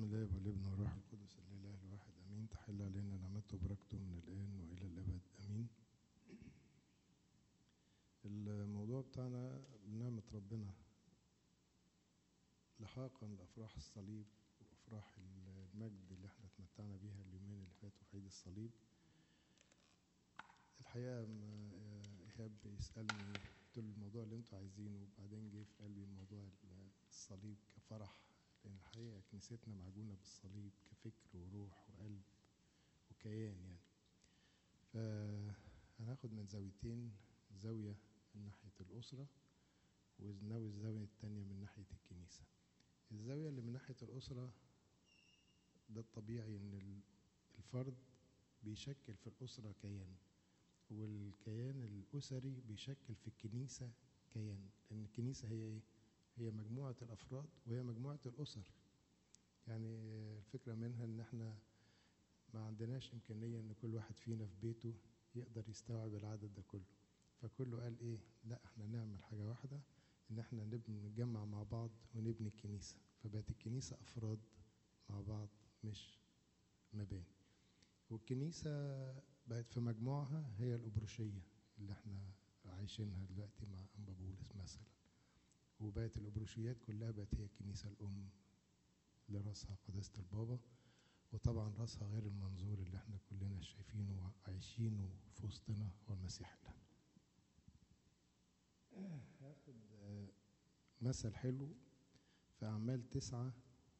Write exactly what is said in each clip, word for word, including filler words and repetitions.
بسم الله والابن والروح القدس الاله الواحد امين. تحل علينا نعمته وبركته من الان والى الابد امين. الموضوع بتاعنا بنعمة ربنا لحاقا لافراح الصليب وافراح المجد اللي احنا اتمتعنا بيها اليومين اللي فاتوا في عيد الصليب. الحقيقه ايهاب بيسالني قلت له الموضوع اللي انتوا عايزينه، وبعدين جه في قلبي موضوع الصليب كفرح، لأن الحقيقة كنيستنا معجونة بالصليب كفكر وروح وقلب وكيان يعني. فهناخد من زاويتين، زاوية من ناحية الأسرة وناوي الزاوية التانية من ناحية الكنيسة. الزاوية اللي من ناحية الأسرة ده الطبيعي إن الفرد بيشكل في الأسرة كيان، والكيان الأسري بيشكل في الكنيسة كيان، لأن الكنيسة هي إيه؟ هي مجموعة الأفراد وهي مجموعة الأسر. يعني الفكرة منها إن إحنا ما عندناش إمكانية إن كل واحد فينا في بيته يقدر يستوعب العدد ده كله، فكله قال إيه؟ لا إحنا نعمل حاجة واحدة، إن إحنا نبني نتجمع مع بعض ونبني الكنيسة. فبقت الكنيسة أفراد مع بعض مش مباني. والكنيسة بقت في مجموعها هي الأبروشية اللي إحنا عايشينها دلوقتي مع أنبا بولس مثلا، وبقت الأبروشيات كلها بقت هي الكنيسة الأم اللي رأسها قداسة البابا، وطبعا رأسها غير المنظور اللي احنا كلنا شايفينه وعايشينه في وسطنا هو المسيح الآن. هاخد مثل حلو في أعمال تسعة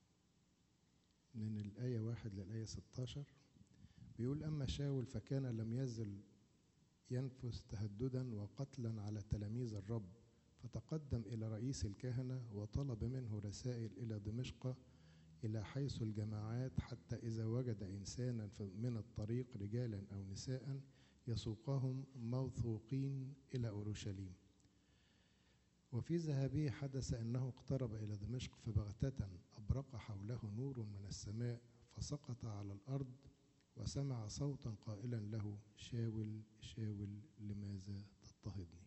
من الآية واحد للآية ستاشر، بيقول: أما شاول فكان لم يزل ينفس تهددا وقتلا على تلاميذ الرب، فتقدم إلى رئيس الكهنة وطلب منه رسائل إلى دمشق إلى حيث الجماعات، حتى إذا وجد إنسانا من الطريق رجالا أو نساء يسوقهم موثوقين إلى أورشليم. وفي ذهابه حدث أنه اقترب إلى دمشق، فبغتة أبرق حوله نور من السماء، فسقط على الأرض وسمع صوتا قائلا له: شاول شاول لماذا تضطهدني؟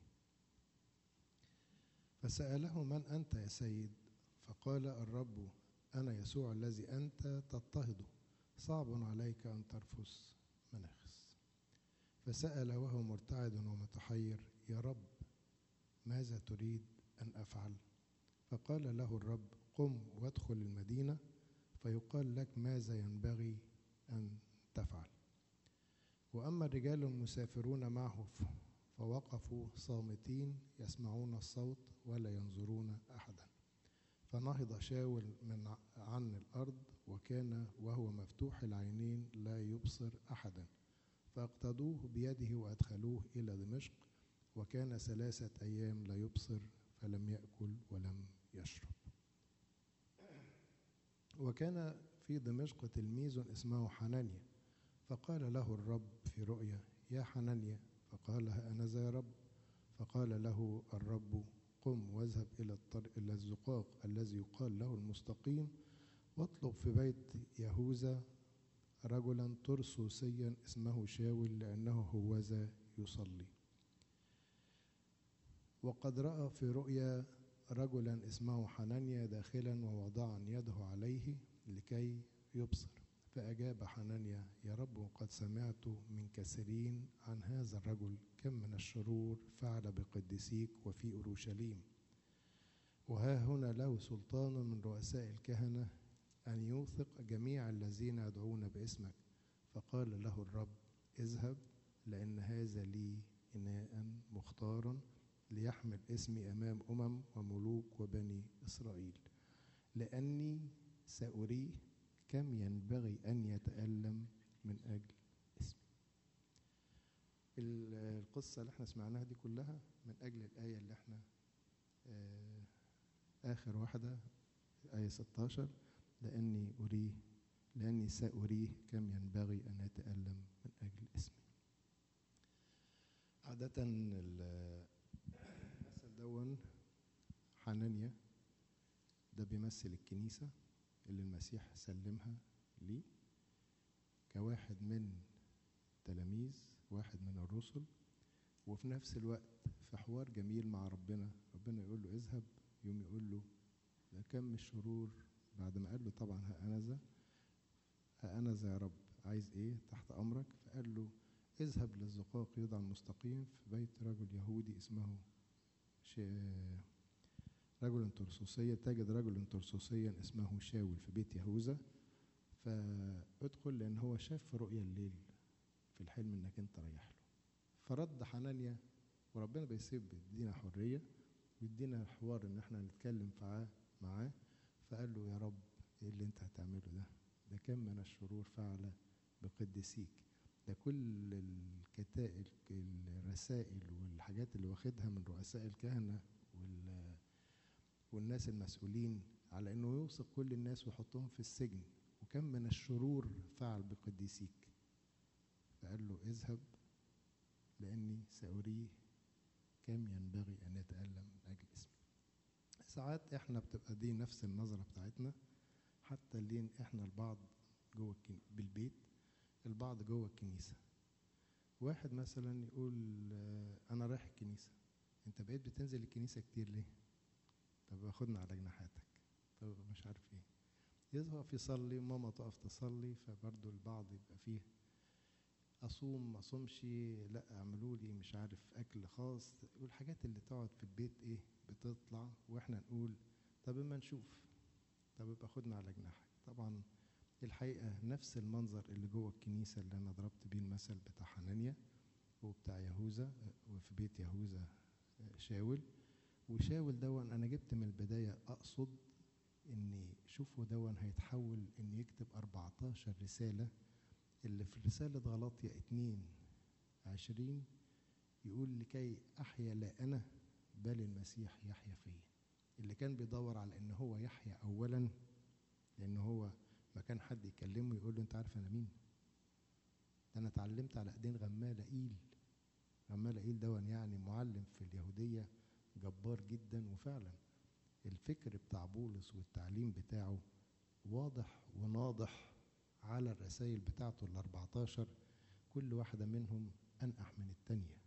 فسأله: من أنت يا سيد؟ فقال: الرب أنا يسوع الذي أنت تضطهده، صعب عليك أن ترفس مناخس. فسأل وهو مرتعد ومتحير: يا رب ماذا تريد أن أفعل؟ فقال له الرب: قم وادخل المدينة فيقال لك ماذا ينبغي أن تفعل. وأما الرجال المسافرون معه فوقفوا صامتين يسمعون الصوت ولا ينظرون أحدا. فنهض شاول من عن الأرض، وكان وهو مفتوح العينين لا يبصر أحدا، فاقتضوه بيده وأدخلوه إلى دمشق، وكان ثلاثة أيام لا يبصر، فلم يأكل ولم يشرب. وكان في دمشق تلميذ اسمه حنانيا، فقال له الرب في رؤيا: يا حنانيا. فقال: ها أنا ذا يا رب. فقال له الرب: قم واذهب إلى الطريق إلى الزقاق الذي يقال له المستقيم، واطلب في بيت يهوذا رجلا ترسوسيا اسمه شاول، لأنه هوذا يصلي. وقد رأى في رؤيا رجلا اسمه حنانيا داخلا ووضعا يده عليه لكي يبصر. فأجاب حنانيا: يا رب قد سمعت من كثيرين عن هذا الرجل، كم من الشرور فعل بقديسيك وفي أورشليم، وها هنا له سلطان من رؤساء الكهنة أن يوثق جميع الذين يدعون باسمك. فقال له الرب: اذهب، لأن هذا لي إناء مختار ليحمل اسمي أمام أمم وملوك وبني إسرائيل، لأني سأريه كم ينبغي أن يتألم من أجل اسمي. القصة اللي احنا سمعناها دي كلها من أجل الآية اللي احنا آه آخر واحدة، آية ستاشر: لأني أريه لأني سأريه كم ينبغي أن يتألم من أجل اسمي. عادة المثل دون حنانيا ده بيمثل الكنيسة اللي المسيح سلمها ليه كواحد من تلاميذ واحد من الرسل، وفي نفس الوقت في حوار جميل مع ربنا. ربنا يقول له اذهب، يوم يقول له ده كم الشرور بعد ما قال له طبعا ها أنا ذا، ها أنا ذا يا رب، عايز إيه؟ تحت أمرك. فقال له اذهب للزقاق يوضع المستقيم في بيت رجل يهودي اسمه رجل ترسوسيا، تجد رجل ترسوسيا اسمه شاول في بيت يهوذا، فادخل، لأن هو شاف في رؤيا الليل في الحلم إنك أنت رايح له. فرد حنانيا، وربنا بيسيب يدينا حرية ويدينا حوار إن احنا نتكلم معاه. فقال له يا رب إيه اللي أنت هتعمله ده؟ ده كم من الشرور فعل بقدسيك، ده كل الكتائب الرسائل والحاجات اللي واخدها من رؤساء الكهنة والناس المسؤولين على انه يوثق كل الناس ويحطهم في السجن، وكم من الشرور فعل بقديسيك. فقال له اذهب لاني سأريه كم ينبغي ان يتألم من اجل اسمي. ساعات احنا بتبقى دي نفس النظرة بتاعتنا، حتى اللي احنا البعض جوه بالبيت، البعض جوه الكنيسة. واحد مثلا يقول انا رايح الكنيسة، انت بقيت بتنزل الكنيسة كتير ليه؟ طب خدنا على جناحاتك، طب مش عارف ايه، يقف يصلي، ماما تقف تصلي، فبرضه البعض يبقى فيه اصوم ما اصومش، لا اعملوا لي مش عارف اكل خاص، والحاجات اللي تقعد في البيت ايه بتطلع، واحنا نقول طب اما نشوف، طب يبقى خدنا على جناحك. طبعا الحقيقه نفس المنظر اللي جوه الكنيسه اللي انا ضربت بيه المثل بتاع حنانيا وبتاع يهوذا، وفي بيت يهوذا شاول. وشاول دون انا جبت من البدايه اقصد ان شوفوا دون هيتحول ان يكتب أربعتاشر رساله، اللي في رساله غلاطيا اتنين عشرين يقول لكي احيا لا انا بل المسيح يحيا فيا. اللي كان بيدور على ان هو يحيا اولا، لان هو ما كان حد يكلمه يقول له انت عارف انا مين؟ ده انا اتعلمت على ايدين غمالائيل. غمالائيل دون يعني معلم في اليهوديه جبار جدا، وفعلا الفكر بتاع بولس والتعليم بتاعه واضح وناضح على الرسائل بتاعته ال أربعتاشر، كل واحدة منهم أنقح من التانية.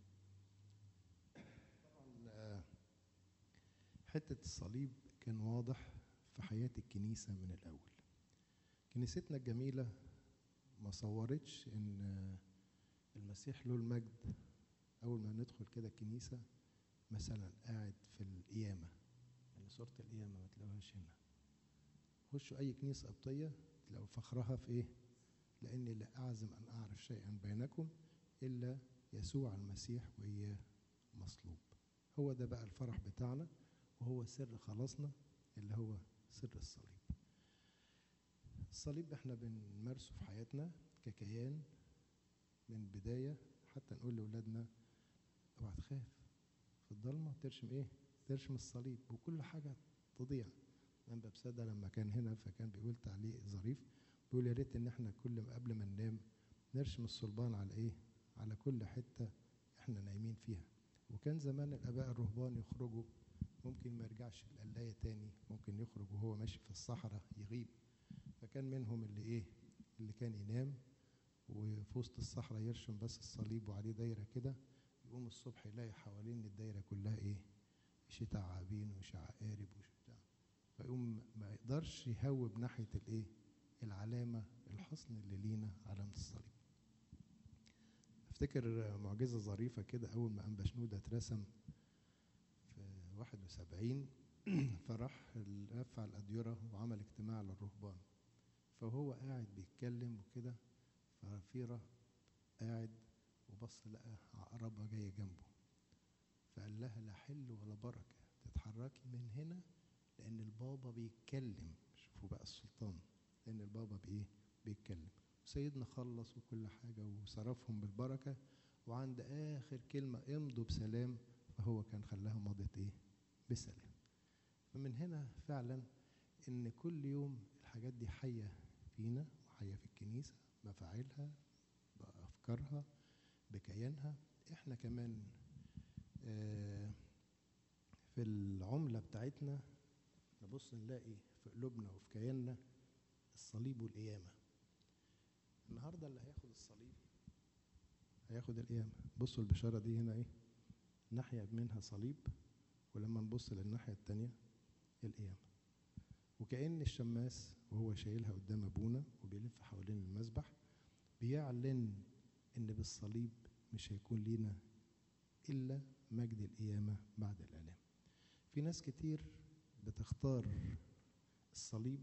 طبعا حتة الصليب كان واضح في حياة الكنيسة من الأول. كنيستنا الجميلة ما صورتش إن المسيح له المجد أول ما ندخل كده الكنيسة مثلا قاعد في القيامة، يعني صورة القيامة ما تلاقوهاش هنا. خشوا أي كنيسة قبطية تلاقوا فخرها في إيه؟ لأني لا أعزم أن أعرف شيئا بينكم إلا يسوع المسيح وإياه مصلوب. هو ده بقى الفرح بتاعنا، وهو سر خلاصنا اللي هو سر الصليب. الصليب احنا بنمارسه في حياتنا ككيان من البداية، حتى نقول لأولادنا اوعى تخاف في الضلمة ترشم ايه؟ ترشم الصليب وكل حاجة تضيع. أنبا بسادة لما كان هنا فكان بيقول تعليق ظريف، بيقول يا ريت ان احنا كل ما قبل ما ننام نرشم الصلبان على ايه؟ على كل حتة احنا نايمين فيها. وكان زمان الآباء الرهبان يخرجوا ممكن ما يرجعش القلاية تاني، ممكن يخرج وهو ماشي في الصحراء يغيب. فكان منهم اللي ايه؟ اللي كان ينام وفي وسط الصحراء يرشم بس الصليب وعليه دايرة كده، يقوم الصبح يلاقي حوالين الدايرة كلها ايه؟ شتاء عابين وشتاء عقارب وشتاء، فيقوم ما يقدرش يهوب ناحية الايه؟ العلامة الحصن اللي لينا علامة الصليب. افتكر معجزة ظريفة كده، أول ما أنبا شنودة اترسم في واحد وسبعين فراح رفع الأديرة وعمل اجتماع للرهبان، فهو قاعد بيتكلم وكده، ففي قاعد وبص لقى عقربة جاية جنبه، فقال لها لا حل ولا بركة تتحركي من هنا لأن البابا بيتكلم. شوفوا بقى السلطان، لأن البابا بإيه؟ بيتكلم. سيدنا خلص وكل حاجة وصرفهم بالبركة، وعند آخر كلمة امضوا بسلام، فهو كان خلاها مضت إيه؟ بسلام. فمن هنا فعلا إن كل يوم الحاجات دي حية فينا وحية في الكنيسة، مفاعلها بأفكارها بكيانها. إحنا كمان آه في العملة بتاعتنا نبص نلاقي في قلوبنا وفي كياننا الصليب والقيامة. النهاردة اللي هياخد الصليب هياخد القيامة. بصوا البشارة دي هنا ايه؟ ناحية منها صليب، ولما نبص للناحية التانية القيامة. وكأن الشماس وهو شايلها قدام أبونا وبيلف حوالين المذبح بيعلن إن بالصليب مش هيكون لينا إلا مجد القيامة بعد الآلام. في ناس كتير بتختار الصليب،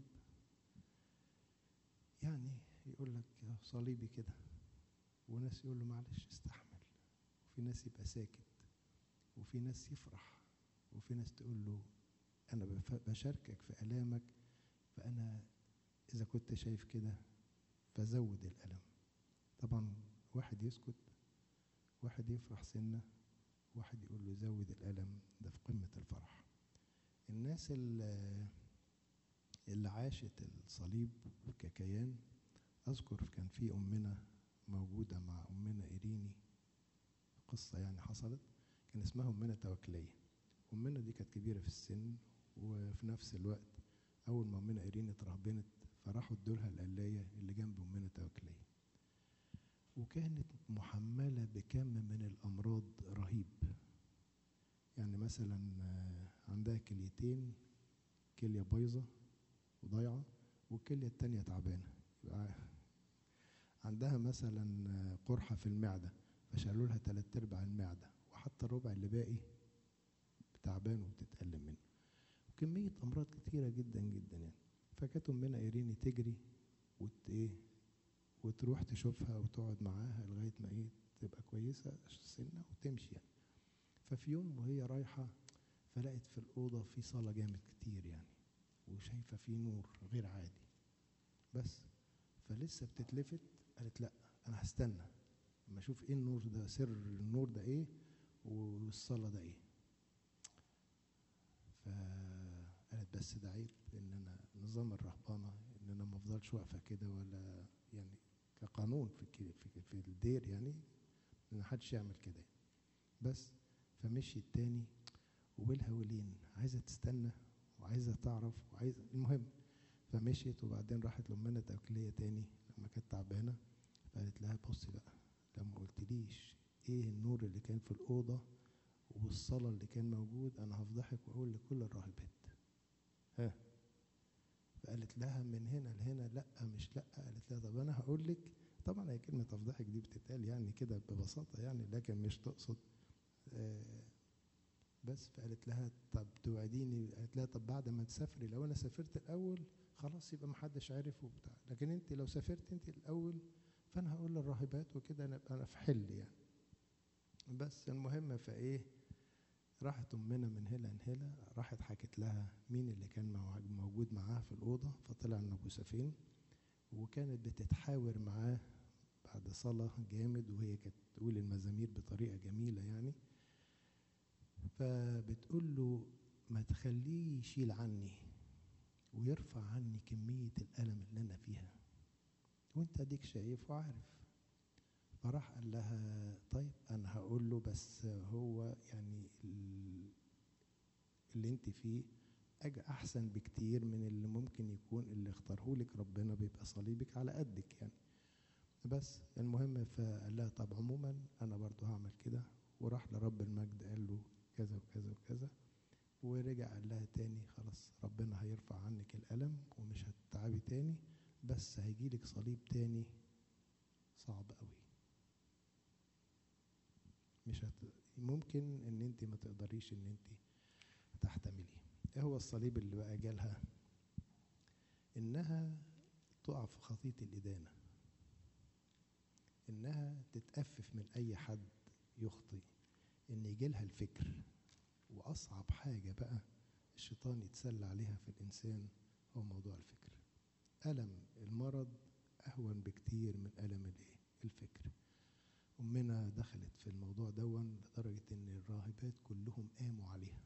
يعني يقول لك صليبي كده، وناس يقول له معلش استحمل، وفي ناس يبقى ساكت، وفي ناس يفرح، وفي ناس تقول له أنا بشاركك في ألامك، فأنا إذا كنت شايف كده فزود الألم. طبعا واحد يسكت، واحد يفرح سنة، واحد يقول له زود الألم، ده في قمة الفرح. الناس اللي, اللي عاشت الصليب ككيان، أذكر كان في أمنا موجودة مع أمنا إيريني، قصة يعني حصلت، كان اسمها أمنا توكلية. أمنا دي كانت كبيرة في السن، وفي نفس الوقت أول ما أمنا إيريني اترهبنت فراحوا ادولها القلاية اللي جنب أمنا توكلية، وكانت محملة بكم من الأمراض رهيب. يعني مثلا عندها كليتين، كلية بايظة وضايعة والكلية التانية تعبانة، يبقى عندها مثلا قرحة في المعدة فشالوا لها تلات ارباع المعدة، وحتى الربع اللي باقي تعبان وبتتألم منه، وكمية أمراض كتيرة جدا جدا يعني. فكانت أمنا إيريني تجري وت إيه وتروح تشوفها وتقعد معاها لغاية ما إيه تبقى كويسة سنة وتمشي يعني. ففي يوم وهي رايحة فلقت في الأوضة في صلاة جامد كتير يعني، وشايفة في نور غير عادي، بس فلسه بتتلفت قالت لأ أنا هستنى اما أشوف إيه النور ده، سر النور ده إيه والصلاة ده إيه. فقالت بس ده عيب إن أنا نظام الرهبانة إن أنا ما أفضلش واقفة كده، ولا يعني كقانون في في في الدير يعني إن محدش يعمل كده. بس فمشي التاني وبيلها ولين عايزة تستنى وعايزة تعرف وعايزة المهم، فمشيت وبعدين راحت لأمنا توكلية تاني لما كانت تعبانة، فقالت لها بصي بقى لما قلتليش ايه النور اللي كان في الأوضة والصلاة اللي كان موجود أنا هفضحك وأقول لكل الراهبات. ها فقالت لها من هنا لهنا لأ مش لأ. قالت لها طب أنا هقول لك، طبعا هي كلمة أفضحك دي بتتقال يعني كده ببساطة يعني، لكن مش تقصد آه بس. فقالت لها طب توعديني، قالت لها طب بعد ما تسافري، لو انا سافرت الاول خلاص يبقى محدش عارف وبتاع، لكن انت لو سافرت انت الاول فانا هقول للراهبات وكده انا انا في حل يعني. بس المهم فايه راحت امنا من هنا لهنا، راحت حكت لها مين اللي كان موجود معاها في الاوضه، فطلع ان ابو سفين، وكانت بتتحاور معاه بعد صلاه جامد، وهي كانت تقول المزامير بطريقه جميله يعني. فبتقول له ما تخليه يشيل عني ويرفع عني كمية الألم اللي أنا فيها، وانت اديك شايف وعارف. فراح قال لها طيب أنا هقول له، بس هو يعني اللي انت فيه أجا أحسن بكتير من اللي ممكن يكون اللي اختاره لك ربنا، بيبقى صليبك على قدك يعني. بس المهم فقال لها طب عموما أنا برضو هعمل كده، وراح لرب المجد قال له كذا وكذا وكذا، ورجع قال لها تاني خلاص ربنا هيرفع عنك الألم ومش هتتعبي تاني، بس هيجيلك صليب تاني صعب قوي، مش هت... ممكن ان انت ما تقدريش ان انت تحتمليه. ايه هو الصليب اللي بقى جالها؟ انها تقع في خطية الإدانة، انها تتأفف من اي حد يخطي، ان يجيلها الفكر. واصعب حاجة بقى الشيطان يتسلى عليها في الانسان هو موضوع الفكر. ألم المرض اهون بكتير من ألم الايه الفكر. امنا دخلت في الموضوع دون لدرجة ان الراهبات كلهم قاموا عليها،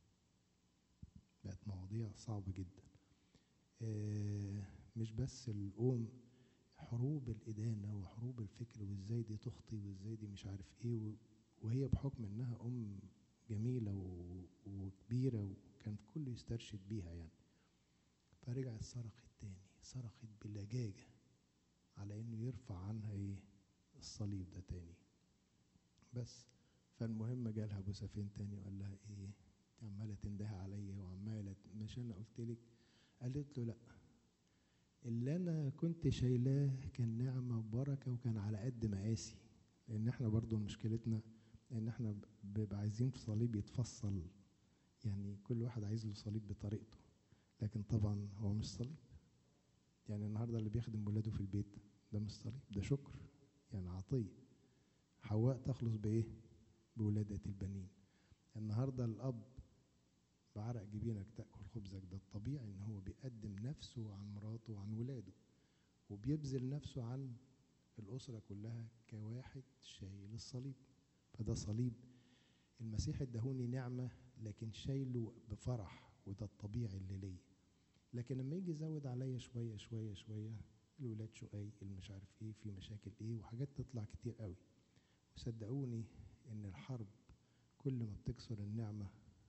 بقت مواضيع صعبة جدا. آه مش بس القوم، حروب الإدانة وحروب الفكر، وازاي دي تخطي وازاي دي مش عارف ايه، وهي بحكم انها ام جميلة وكبيرة وكان كله يسترشد بيها يعني. فرجعت صرخت تاني، صرخت بلجاجة على انه يرفع عنها ايه الصليب ده تاني. بس فالمهم جالها ابو سفين تاني وقال لها ايه عمالة تنده عليا وعمالة مش انا قلت لك، قالت له لا، اللي انا كنت شايلاه كان نعمه وبركه وكان على قد مقاسي. لان احنا برضو مشكلتنا ان احنا بيبقى عايزين في صليب يتفصل، يعني كل واحد عايز له صليب بطريقته، لكن طبعا هو مش صليب. يعني النهارده اللي بيخدم ولاده في البيت ده مش صليب، ده شكر، يعني عطيه. حواء تخلص بايه؟ بولاده البنين. النهارده الاب بعرق جبينك تاكل خبزك، ده الطبيعي ان هو بيقدم نفسه عن مراته وعن ولاده، وبيبذل نفسه عن الاسره كلها كواحد شايل الصليب. فده صليب المسيح ادهوني نعمه، لكن شايله بفرح، وده الطبيعي اللي ليا. لكن لما يجي يزود عليا شويه شويه شويه، الولاد شقاي، المش عارف ايه، في مشاكل ايه، وحاجات تطلع كتير قوي. وصدقوني ان الحرب كل ما بتكسر النعمه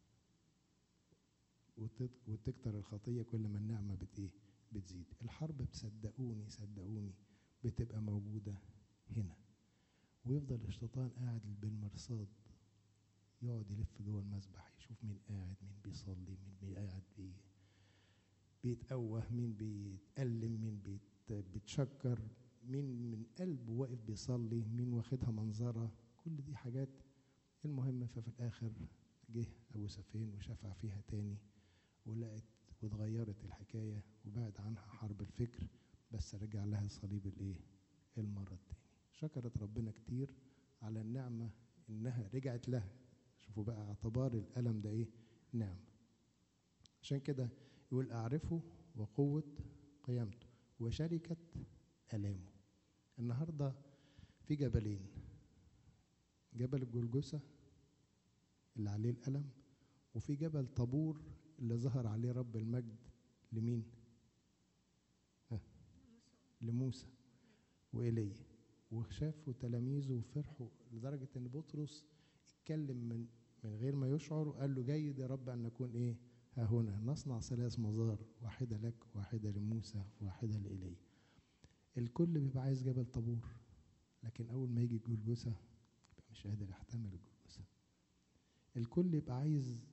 وتكتر الخطيه، كل ما النعمه بت ايه بتزيد. الحرب بتصدقوني صدقوني بتبقى موجوده هنا، ويفضل الشيطان قاعد بالمرصاد، يقعد يلف جوه المسبح، يشوف مين قاعد، مين بيصلي، مين قاعد بي بيتأوه، مين بيتألم، مين بيت بيتشكر، مين من قلبه واقف بيصلي، مين واخدها منظرة. كل دي حاجات المهمة. ففي الآخر جه أبو سفين وشفع فيها تاني، ولقت واتغيرت الحكاية، وبعد عنها حرب الفكر، بس رجع لها صليب الايه المرة التاني. شكرت ربنا كتير على النعمة انها رجعت لها. شوفوا بقى اعتبار الألم ده ايه نعمة. عشان كده يقول أعرفه وقوة قيامته وشركة ألامه. النهاردة في جبلين، جبل الجلجثة اللي عليه الألم، وفي جبل طابور اللي ظهر عليه رب المجد لمين؟ ها؟ لموسى وإيليا. وشافوا تلاميذه وفرحوا لدرجة ان بطرس اتكلم من من غير ما يشعر، وقال له جيد يا رب ان نكون ايه ها هنا نصنع ثلاث مزار، واحدة لك واحدة لموسى واحدة لإيليا. الكل بيبقى عايز جبل طابور، لكن اول ما يجي الجلجثة يبقى مش قادر يحتمل الجلجثة. الكل يبقى عايز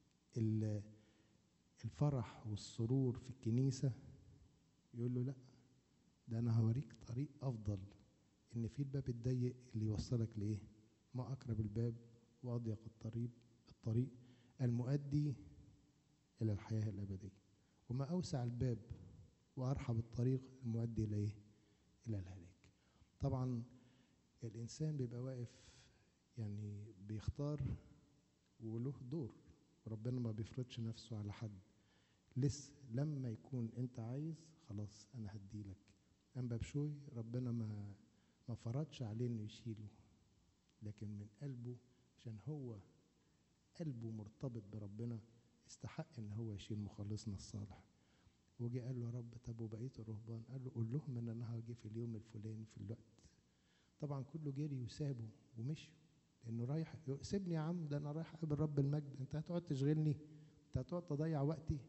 الفرح والسرور في الكنيسة، يقول له لا، ده انا هوريك طريق افضل، ان في الباب الضيق اللي يوصلك لايه؟ ما اقرب الباب واضيق الطريق الطريق المؤدي الى الحياة الابدية، وما اوسع الباب وارحب الطريق المؤدي الى ايه؟ الى الهلاك. طبعا الانسان بيبقى واقف يعني بيختار وله دور، وربنا ما بيفرضش نفسه على حد. لسه لما يكون انت عايز خلاص انا هديلك. انبا بشوي ربنا ما ما فرضش عليه انه يشيله، لكن من قلبه، عشان هو قلبه مرتبط بربنا، استحق ان هو يشيل مخلصنا الصالح. وجي قال له يا رب طب وبقيه الرهبان؟ قال له قول لهم ان انا هاجي في اليوم الفلاني في الوقت. طبعا كله جري وسابه ومشي، لانه رايح. سيبني يا عم، ده انا رايح اقابل رب المجد، انت هتقعد تشغلني؟ انت هتقعد تضيع وقتي؟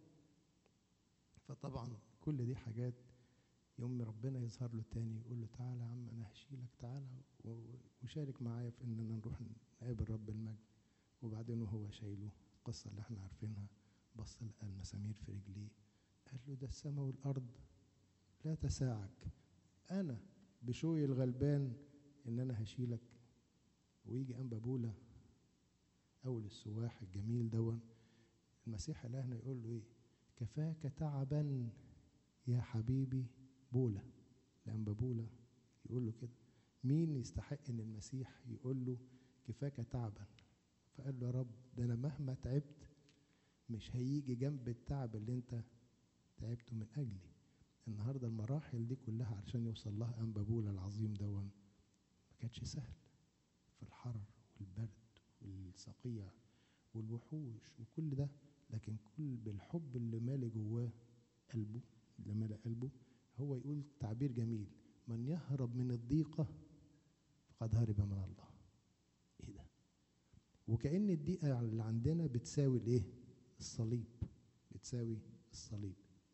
فطبعا كل دي حاجات يوم ربنا يظهر له تاني يقول له تعالى يا عم انا هشيلك، تعالى وشارك معايا في اننا نروح نقابل رب المجد. وبعدين وهو شايله، القصه اللي احنا عارفينها، بص لقى المسامير في رجليه، قال له ده السماء والارض لا تساعك، انا بشوي الغلبان ان انا هشيلك. ويجي انبا بولا اول السواح الجميل دون، المسيح الهنا يقول له ايه؟ كفاك تعبا يا حبيبي بولا. لأنبا بولا يقول له كده. مين يستحق ان المسيح يقول له كفاك تعبا؟ فقال له يا رب ده انا مهما تعبت مش هيجي جنب التعب اللي انت تعبته من اجلي. النهارده المراحل دي كلها علشان يوصل لها انبا بولا العظيم دون ما كانتش سهل، في الحر والبرد والصقيع والوحوش وكل ده، لكن كل بالحب اللي مالي جواه قلبه، اللي مالي قلبه. هو يقول تعبير جميل: من يهرب من الضيقة فقد هرب من الله. ايه ده؟ وكأن الضيقة اللي عندنا بتساوي الايه؟ الصليب، بتساوي الصليب.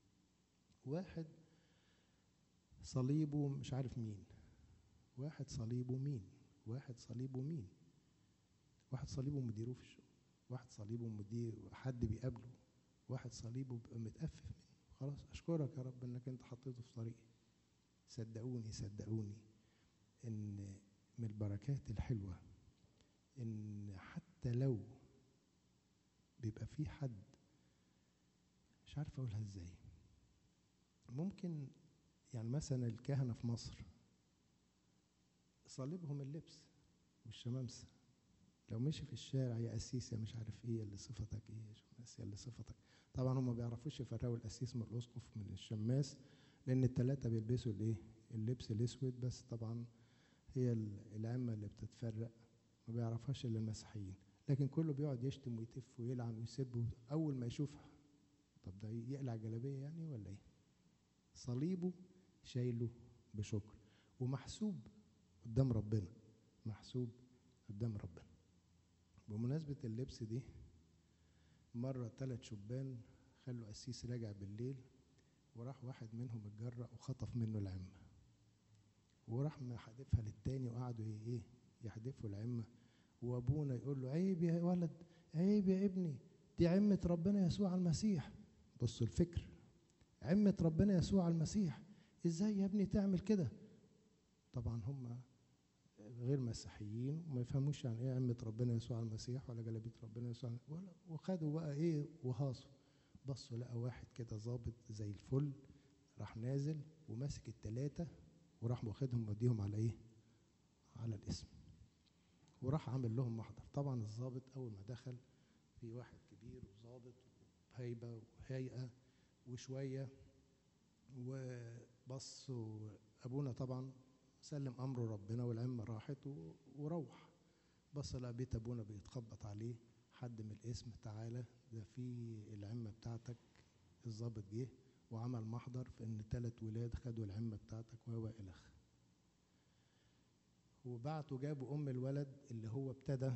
واحد صليبه مش عارف مين، واحد صليبه مين، واحد صليبه مين، واحد صليبه مديره في الشغل، واحد صليبه مدير حد بيقابله، واحد صليبه بيبقى متأفف منه خلاص اشكرك يا رب انك انت حطيته في طريقي. صدقوني صدقوني ان من البركات الحلوة ان حتى لو بيبقى في حد، مش عارف اقولها ازاي، ممكن يعني مثلا الكهنة في مصر صليبهم اللبس والشمامسة، لو مشي في الشارع يا قسيس يا مش عارف ايه اللي صفتك ايه يا شماس يا اللي صفتك. طبعا هم ما بيعرفوش يفرقوا القسيس من الاسقف من الشماس، لان الثلاثه بيلبسوا الايه اللبس الاسود، بس طبعا هي العمه اللي بتتفرق ما بيعرفهاش الا المسيحيين. لكن كله بيقعد يشتم ويتف ويلعن ويسب اول ما يشوفها. طب ده يقلع جلابيه يعني ولا ايه؟ صليبه شايله بشكر ومحسوب قدام ربنا، محسوب قدام ربنا. بمناسبة اللبس دي، مرة ثلاث شبان خلوا قسيس راجع بالليل، وراح واحد منهم اتجرأ وخطف منه العمة، وراح محدفها للتاني وقعدوا ايه يحدفوا العمة، وابونا يقول له عيب يا ولد، عيب يا ابني، دي عمة ربنا يسوع المسيح. بصوا الفكر، عمة ربنا يسوع المسيح، ازاي يا ابني تعمل كده؟ طبعا هم غير مسيحيين وما يفهموش يعني ايه عمة ربنا يسوع المسيح ولا جلابية ربنا يسوع، ولا وخدوا بقى ايه وهاصوا. بصوا لقى واحد كده ظابط زي الفل، راح نازل وماسك التلاتة وراح واخدهم وديهم على ايه؟ على الاسم، وراح عامل لهم محضر. طبعا الظابط اول ما دخل، في واحد كبير وظابط وهيبة وهيئة وشوية، وبص ابونا طبعا سلم امره ربنا والعمه راحت وروح. بص لقى بيت ابونا بيتخبط عليه، حد من الاسم تعالى ده في العمه بتاعتك. الضابط جه وعمل محضر في ان ثلاث ولاد خدوا العمه بتاعتك وهو الخ، وبعتوا جابوا ام الولد اللي هو ابتدى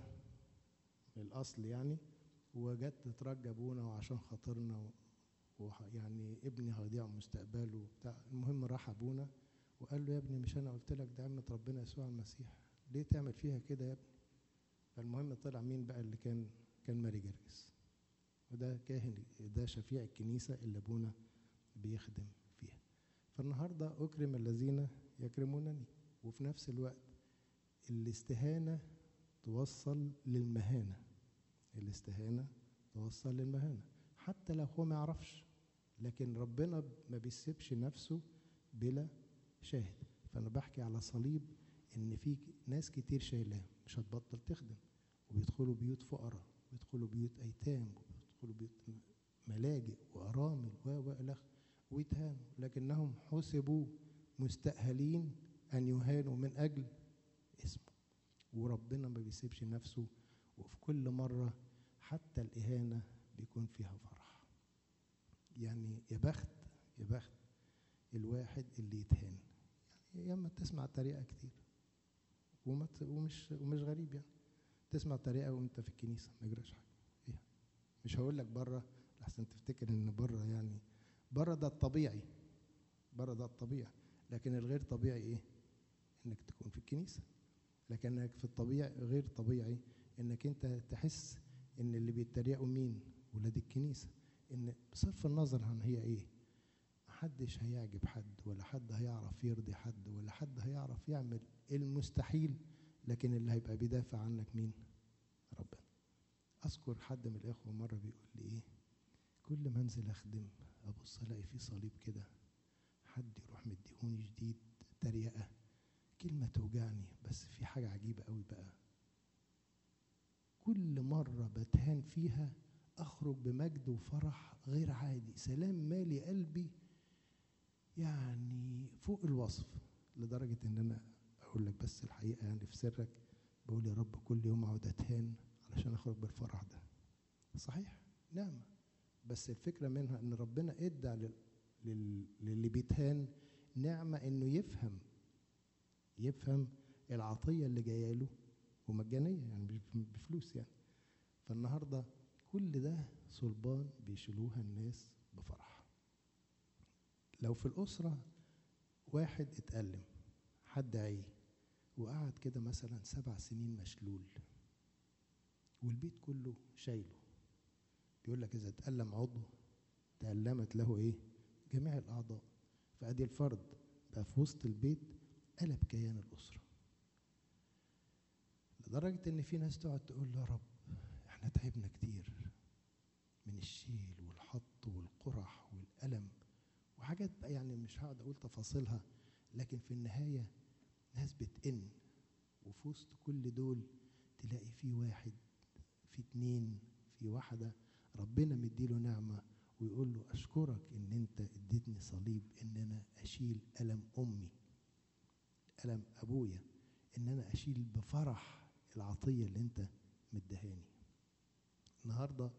من الاصل يعني، وجت تترجى ابونا وعشان خاطرنا ويعني ابني هيضيع مستقبله وبتاع. المهم راح ابونا وقال له يا ابني مش انا قلت لك ده عمة ربنا يسوع المسيح، ليه تعمل فيها كده يا ابني؟ فالمهم طلع مين بقى اللي كان كان ماري جرجس، وده كاهن، ده شفيع الكنيسه اللي ابونا بيخدم فيها. فالنهارده اكرم الذين يكرمونني، وفي نفس الوقت الاستهانه توصل للمهانه، الاستهانه توصل للمهانه حتى لو هو ما يعرفش، لكن ربنا ما بيسيبش نفسه بلا شاهد. فانا بحكي على صليب ان في ناس كتير شايلاه مش هتبطل تخدم، وبيدخلوا بيوت فقراء ويدخلوا بيوت ايتام ويدخلوا بيوت ملاجئ وارامل و الى ويتهانوا، لكنهم حسبوا مستأهلين ان يهانوا من اجل اسمه. وربنا ما بيسيبش نفسه، وفي كل مره حتى الاهانه بيكون فيها فرح. يعني يا بخت يا بخت الواحد اللي يتهان. يعني ياما تسمع طريقه كتير ومش ومش غريب، يعني تسمع طريقه وانت في الكنيسه ما يجراش حاجه فيها. مش هقول لك بره لحسن تفتكر ان بره، يعني بره ده الطبيعي، بره ده الطبيعي، لكن الغير طبيعي ايه؟ انك تكون في الكنيسه. لكنك في الطبيعي غير طبيعي انك انت تحس ان اللي بيتريقوا مين؟ ولاد الكنيسه. ان بصرف النظر عن هي ايه، محدش هيعجب حد، ولا حد هيعرف يرضي حد، ولا حد هيعرف يعمل المستحيل، لكن اللي هيبقى بيدافع عنك مين؟ ربنا. اذكر حد من الاخوه مره بيقول لي ايه، كل ما انزل اخدم ابص الاقي في صليب كده، حد يروح مديهوني جديد تريقه، كلمه توجعني، بس في حاجه عجيبه قوي بقى، كل مره بتهان فيها اخرج بمجد وفرح غير عادي، سلام مالي قلبي يعني فوق الوصف، لدرجه ان انا اقول لك بس الحقيقه يعني في سرك، بقول يا رب كل يوم اقعد اتهان علشان اخرج بالفرح ده. صحيح نعمه، بس الفكره منها ان ربنا ادى لل... لل... للي بيتهان نعمه انه يفهم يفهم العطيه اللي جايه له ومجانيه، يعني مش بفلوس يعني. فالنهارده كل ده صلبان بيشيلوها الناس بفرح. لو في الاسره واحد اتألم، حد عيه وقعد كده مثلا سبع سنين مشلول والبيت كله شايله، بيقول لك اذا تألم عضو تألمت له ايه؟ جميع الأعضاء. فأدي الفرد بقى في وسط البيت قلب كيان الأسرة، لدرجة إن في ناس تقعد تقول له يا رب إحنا تعبنا كتير من الشيل والحط والقرح والألم وحاجات بقى، يعني مش هقعد أقول تفاصيلها، لكن في النهاية ناس بتئن، وفي وسط كل دول تلاقي في واحد، في اتنين، في واحدة ربنا مديله نعمة ويقول له أشكرك إن أنت اديتني صليب إن أنا أشيل ألم أمي، ألم أبويا، إن أنا أشيل بفرح العطية اللي أنت مدهاني. النهاردة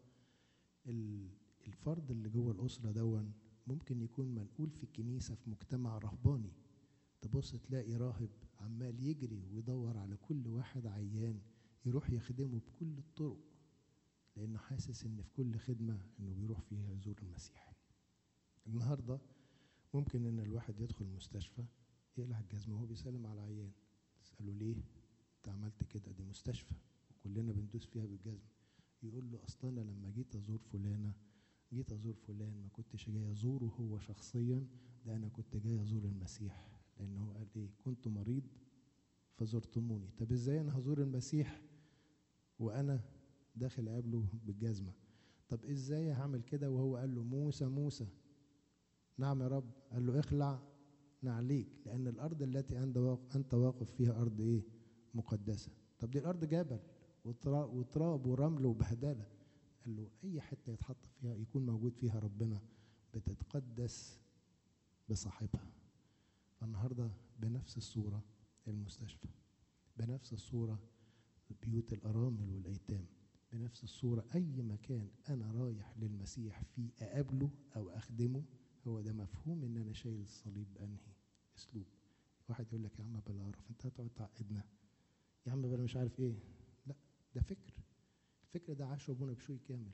الفرد اللي جوه الأسرة دون ممكن يكون منقول في الكنيسة في مجتمع رهباني، تبص تلاقي راهب عمال يجري ويدور على كل واحد عيان يروح يخدمه بكل الطرق، لأنه حاسس إن في كل خدمة إنه بيروح فيها يزور المسيح. النهاردة ممكن إن الواحد يدخل مستشفى يقلع الجزمة وهو بيسلم على عيان، تسأله ليه أنت عملت كده؟ دي مستشفى وكلنا بندوس فيها بالجزمة. يقول له أصلا أنا لما جيت أزور فلانة، جيت أزور فلان ما كنتش جاي أزوره هو شخصيا، ده أنا كنت جاي أزور المسيح، لأنه قال إيه؟ كنت مريض فزرتموني. طب إزاي أنا هزور المسيح وأنا داخل قابله بالجزمة؟ طب إزاي هعمل كده وهو قال له موسى موسى؟ نعم يا رب. قال له اخلع نعليك، لأن الأرض التي أنت واقف فيها أرض إيه؟ مقدسة. طب دي الأرض جبل وتراب ورمل وبهدلة. قال له أي حتة يتحط فيها يكون موجود فيها ربنا بتتقدس بصاحبها. فالنهاردة بنفس الصورة المستشفى، بنفس الصورة بيوت الأرامل والأيتام، بنفس الصورة أي مكان أنا رايح للمسيح فيه أقابله أو أخدمه، هو ده مفهوم إن أنا شايل الصليب بأنهي أسلوب. واحد يقول لك يا عم بلا قرف، أنت هتقعد تعقدنا يا عم بلا مش عارف إيه. لا، ده فكر، الفكر ده عاشه أبونا بشوي كامل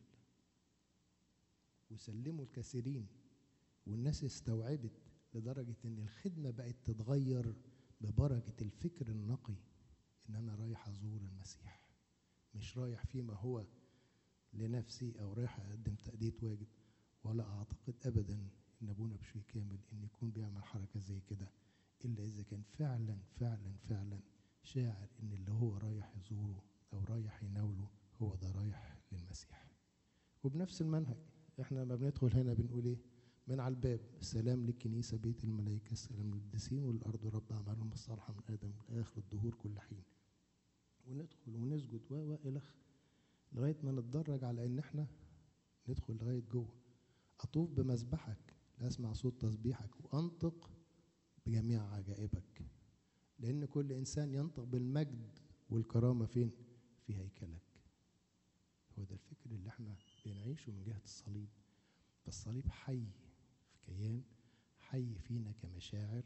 وسلموا الكثيرين، والناس استوعبت لدرجة إن الخدمة بقت تتغير ببركة الفكر النقي، إن أنا رايح أزور المسيح، مش رايح فيما هو لنفسي أو رايح أقدم تأدية واجب. ولا أعتقد أبدا إن أبونا بشوي كامل إن يكون بيعمل حركة زي كده إلا إذا كان فعلا فعلا فعلا شاعر إن اللي هو رايح يزوره أو رايح يناوله هو ده رايح للمسيح. وبنفس المنهج إحنا لما بندخل هنا بنقول إيه؟ من على الباب السلام للكنيسة بيت الملائكة، السلام للقديسين والأرض رب أعمالهم الصالحة من آدم لآخر الدهور كل حين. وندخل ونسجد و وإلخ لغاية ما نتدرج على إن إحنا ندخل لغاية جوه. أطوف بمذبحك لأسمع صوت تسبيحك وأنطق بجميع عجائبك، لأن كل إنسان ينطق بالمجد والكرامة فين؟ في هيكلك. هو ده الفكر اللي إحنا بنعيشه من جهة الصليب. فالصليب حي في كيان، حي فينا كمشاعر،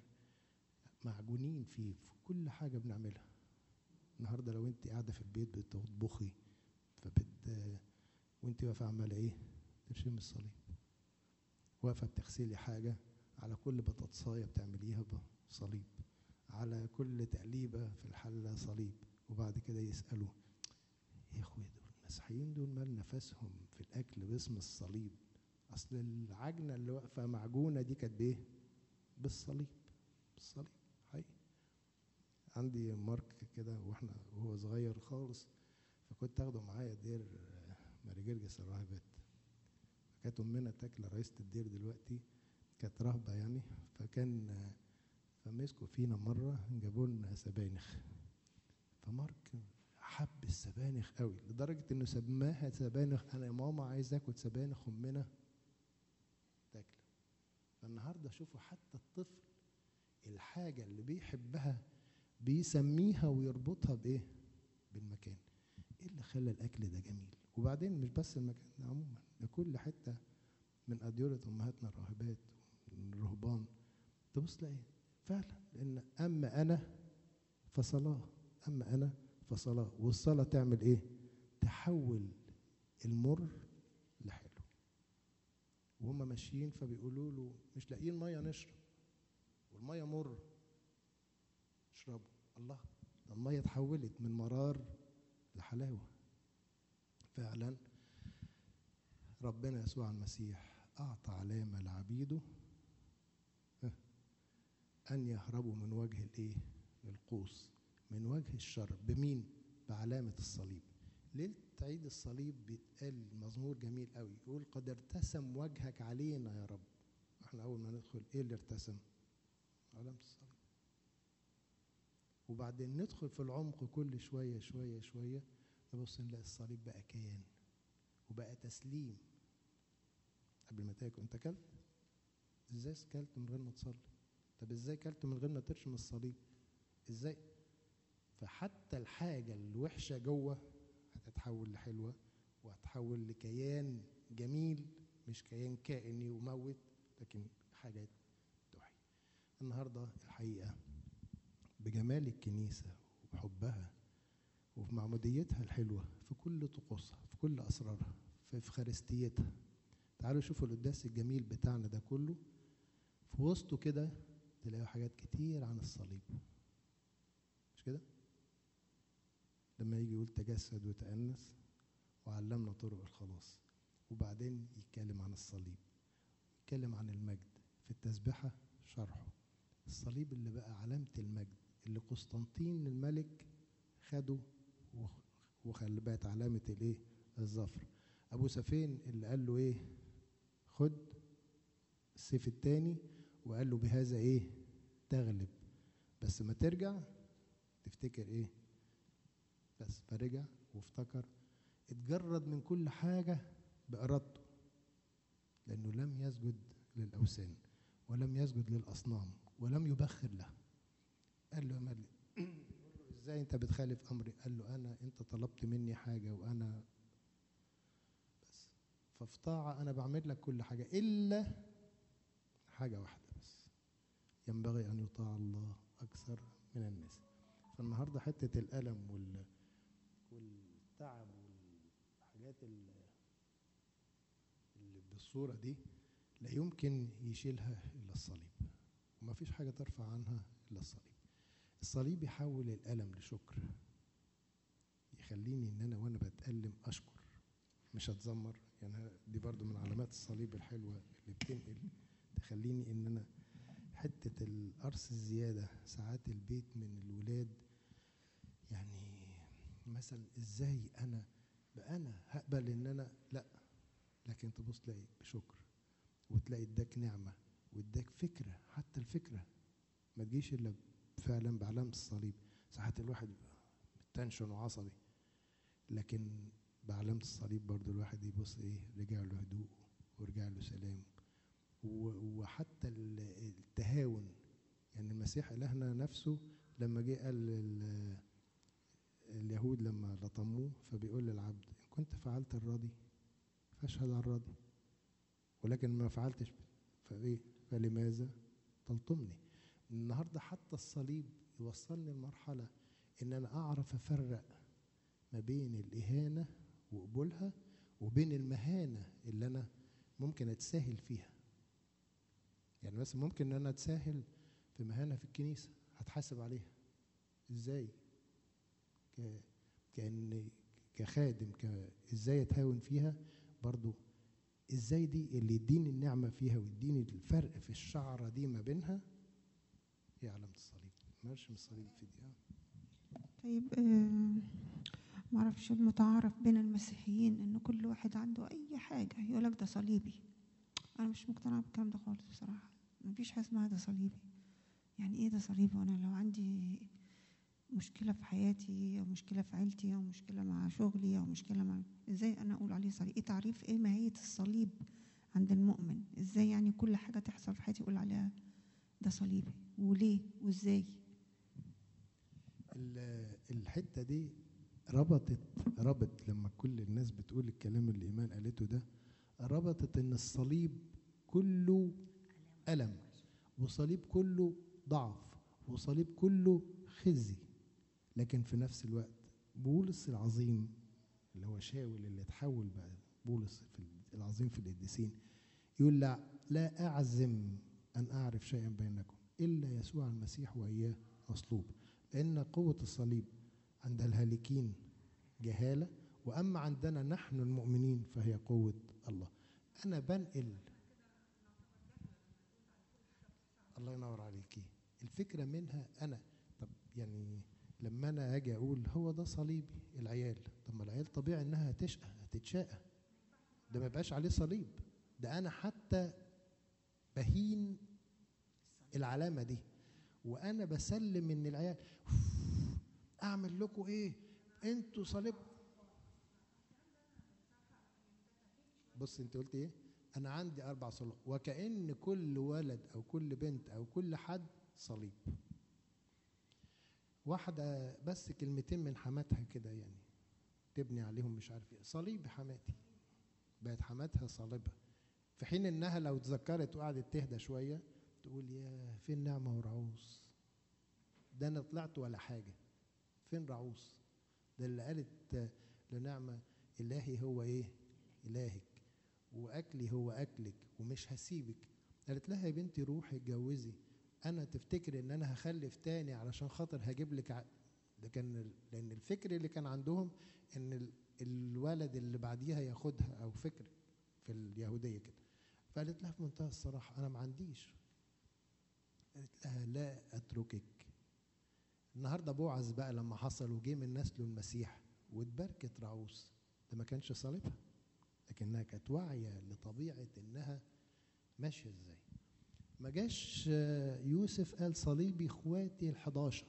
معجونين فيه في كل حاجة بنعملها. النهاردة لو انت قاعدة في البيت بتطبخي فبت وانت واقفة عمالة ايه؟ ترشمي الصليب. واقفة بتغسلي حاجة، على كل بطاطساية بتعمليها بصليب، على كل تقليبة في الحلة صليب. وبعد كده يسألوا يا اخويا دول المسيحيين دول مال نفسهم في الأكل باسم الصليب؟ أصل العجنة اللي واقفة معجونة دي كانت بإيه؟ بالصليب، بالصليب حقيقي. عندي مارك كده واحنا وهو صغير خالص، فكنت اخده معايا دير ماري جرجس الراهبات. كانت امنا تاكله رئيسه الدير دلوقتي كانت راهبه يعني، فكان فمسكوا فينا مره جابوا لنا سبانخ، فمارك حب السبانخ قوي لدرجه انه سماها سبانخ انا يا ماما عايز اكل سبانخ امنا تاكله. فالنهارده شوفوا حتى الطفل الحاجه اللي بيحبها بيسميها ويربطها بايه؟ بالمكان. ايه اللي خلى الاكل ده جميل؟ وبعدين مش بس المكان ده، عموما ده كل حته من اديره امهاتنا الراهبات الرهبان تبص تلاقي فعلا، لان اما انا فصلاه، اما انا فصلاه. والصلاه تعمل ايه؟ تحول المر لحلو. وهم ماشيين فبيقولوا له مش لاقيين ميه نشرب، والميه مر، اشربوا. الله، الميه اتحولت من مرار لحلاوه. فعلا ربنا يسوع المسيح اعطى علامه لعبيده أن يهربوا من وجه الإيه؟ القوس، من وجه الشر. بمين؟ بعلامة الصليب. ليلة عيد الصليب بيتقال مزمور جميل قوي، يقول قد ارتسم وجهك علينا يا رب. احنا أول ما ندخل إيه اللي ارتسم؟ علامة الصليب. وبعدين ندخل في العمق كل شوية شوية شوية، نبص نلاقي الصليب بقى كيان وبقى تسليم. قبل ما تاكل انت كلت؟ ازاي كلت من غير ما تصلي؟ طب ازاي كلت من غير ما ترشم الصليب؟ ازاي؟ فحتى الحاجة الوحشة جوه هتتحول لحلوة، وهتتحول لكيان جميل، مش كيان كائني وموت، لكن حاجات تحيي. النهاردة الحقيقة بجمال الكنيسة وبحبها وفي معموديتها الحلوة، في كل طقوسها، في كل أسرارها، في إفخارستيتها. تعالوا شوفوا القداس الجميل بتاعنا ده كله، في وسطه كده تلاقوا حاجات كتير عن الصليب، مش كده؟ لما يجي يقول تجسد وتأنس وعلمنا طرق الخلاص، وبعدين يتكلم عن الصليب، يتكلم عن المجد في التسبحة شرحه. الصليب اللي بقى علامة المجد، اللي قسطنطين الملك خده وخلي بقت علامة الايه؟ الظفر. ابو سفين اللي قال له ايه؟ خد السيف التاني، وقال له بهذا ايه؟ تغلب، بس ما ترجع تفتكر ايه؟ بس فرجع وافتكر، اتجرد من كل حاجة بإرادته، لأنه لم يسجد للأوثان ولم يسجد للأصنام ولم يبخر لها. قال له يا مالك ازاي انت بتخالف امري؟ قال له انا انت طلبت مني حاجه وانا بس، ففي طاعه انا بعمل لك كل حاجه الا حاجه واحده بس، ينبغي ان يطاع الله اكثر من الناس. فالنهارده حته الالم وال والتعب والحاجات اللي بالصوره دي لا يمكن يشيلها الا الصليب، وما فيش حاجه ترفع عنها الا الصليب. الصليب يحول الألم لشكر، يخليني ان انا وانا بتألم اشكر مش اتذمر. يعني دي برضو من علامات الصليب الحلوة اللي بتنقل، تخليني ان انا حتة القرص الزيادة ساعات البيت من الولاد، يعني مثلا ازاي انا بقى انا هقبل ان انا لا، لكن تبص تلاقي بشكر، وتلاقي اداك نعمة واداك فكرة، حتى الفكرة ما تجيش الا فعلا بعلامة الصليب. ساعات الواحد تنشن وعصبي، لكن بعلامة الصليب برضو الواحد يبص ايه؟ رجع له هدوء ورجع له سلام، وحتى التهاون. يعني المسيح إلهنا نفسه لما جه قال اليهود لما لطموه، فبيقول للعبد إن كنت فعلت الراضي فاشهد على الراضي، ولكن ما فعلتش فايه؟ فلماذا تلطمني؟ النهارده حتى الصليب يوصلني لمرحلة ان انا اعرف افرق ما بين الاهانة وقبولها وبين المهانة اللي انا ممكن اتساهل فيها. يعني مثلا ممكن ان انا اتساهل في مهانة في الكنيسة هتحاسب عليها ازاي؟ كأن كخادم ازاي اتهاون فيها برضو؟ ازاي دي اللي يديني النعمة فيها ويديني الفرق في الشعرة دي ما بينها؟ هي علامة الصليب، مرشم الصليب في دي. طيب آه معرفش، المتعارف بين المسيحيين ان كل واحد عنده اي حاجة يقولك ده صليبي. انا مش مقتنعة بالكلام ده خالص بصراحة. مفيش حاجة اسمها ده صليبي. يعني ايه ده صليبي؟ وانا لو عندي مشكلة في حياتي او مشكلة في عيلتي او مشكلة مع شغلي او مشكلة مع، ازاي انا اقول عليه صليب؟ ايه تعريف ايه ماهية الصليب عند المؤمن؟ ازاي يعني كل حاجة تحصل في حياتي اقول عليها ده صليبي؟ وليه وازاي؟ الحتة دي ربطت ربط لما كل الناس بتقول الكلام اللي إيمان قالته ده، ربطت ان الصليب كله ألم، وصليب كله ضعف، وصليب كله خزي. لكن في نفس الوقت بولس العظيم اللي هو شاول اللي اتحول بقى بولس في العظيم في القديسين يقول لا لا أعزم أن أعرف شيئا بينكم إلا يسوع المسيح وإياه مصلوب، لأن قوة الصليب عند الهالكين جهالة، وأما عندنا نحن المؤمنين فهي قوة الله. أنا بنقل، الله ينور عليكي، الفكرة منها أنا. طب يعني لما أنا أجي أقول هو ده صليبي العيال، طب ما العيال طبيعي إنها هتشقى هتتشقى، ده ما يبقاش عليه صليب. ده أنا حتى بهين العلامة دي، وأنا بسلم إن العيال أعمل لكم إيه؟ أنتوا صليب. بص أنت قلت إيه؟ أنا عندي أربع صلوات، وكأن كل ولد أو كل بنت أو كل حد صليب. واحدة بس كلمتين من حماتها كده يعني تبني عليهم مش عارف إيه، صليب حماتي، بقت حماتها صليبها. في حين إنها لو اتذكرت وقعدت تهدى شوية تقول يا فين نعمة ورعوس، ده أنا طلعت ولا حاجة، فين رعوس؟ ده اللي قالت لنعمة إلهي هو إيه؟ إلهك، وأكلي هو أكلك، ومش هسيبك. قالت لها يا بنتي روحي اتجوزي، أنا تفتكر إن أنا هخلف تاني علشان خاطر هجيب لك ع... ده كان لأن الفكر اللي كان عندهم إن ال... الولد اللي بعديها ياخدها، أو فكر في اليهودية كده. فقالت لها في منتهى الصراحة أنا ما عنديش. قالت لها لا أتركك. النهارده بوعز بقى لما حصل وجه من نسله المسيح واتبركت رعوس، ده ما كانش صليبها، لكنها كانت واعيه لطبيعه انها ماشيه ازاي. ما جاش يوسف قال صليبي اخواتي الحداشر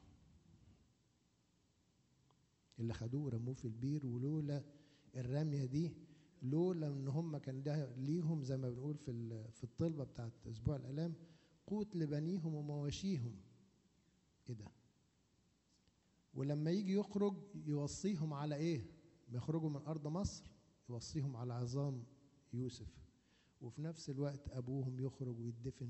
اللي خدوه ورموه في البير، ولولا الرميه دي، لولا ان هم كان ليهم زي ما بنقول في في الطلبه بتاعت اسبوع الالام قوت لبنيهم ومواشيهم. ايه ده؟ ولما يجي يخرج يوصيهم على ايه؟ بيخرجوا من ارض مصر يوصيهم على عظام يوسف، وفي نفس الوقت ابوهم يخرج ويدفن.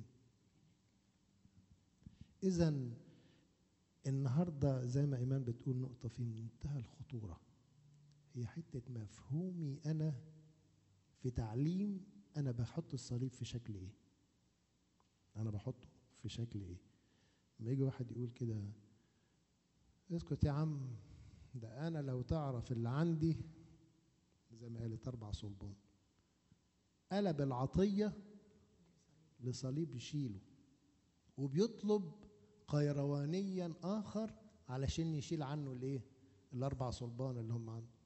اذا النهارده زي ما ايمان بتقول نقطه في منتهى الخطوره، هي حته مفهومي انا في تعليم. انا بحط الصليب في شكل ايه؟ انا بحطه في شكل ايه؟ لما يجي واحد يقول كده اسكت يا عم، ده انا لو تعرف اللي عندي زي ما قالت اربع صلبان، قلب العطيه لصليب يشيله، وبيطلب قيروانيا اخر علشان يشيل عنه الايه؟ الاربع صلبان اللي هم عنده.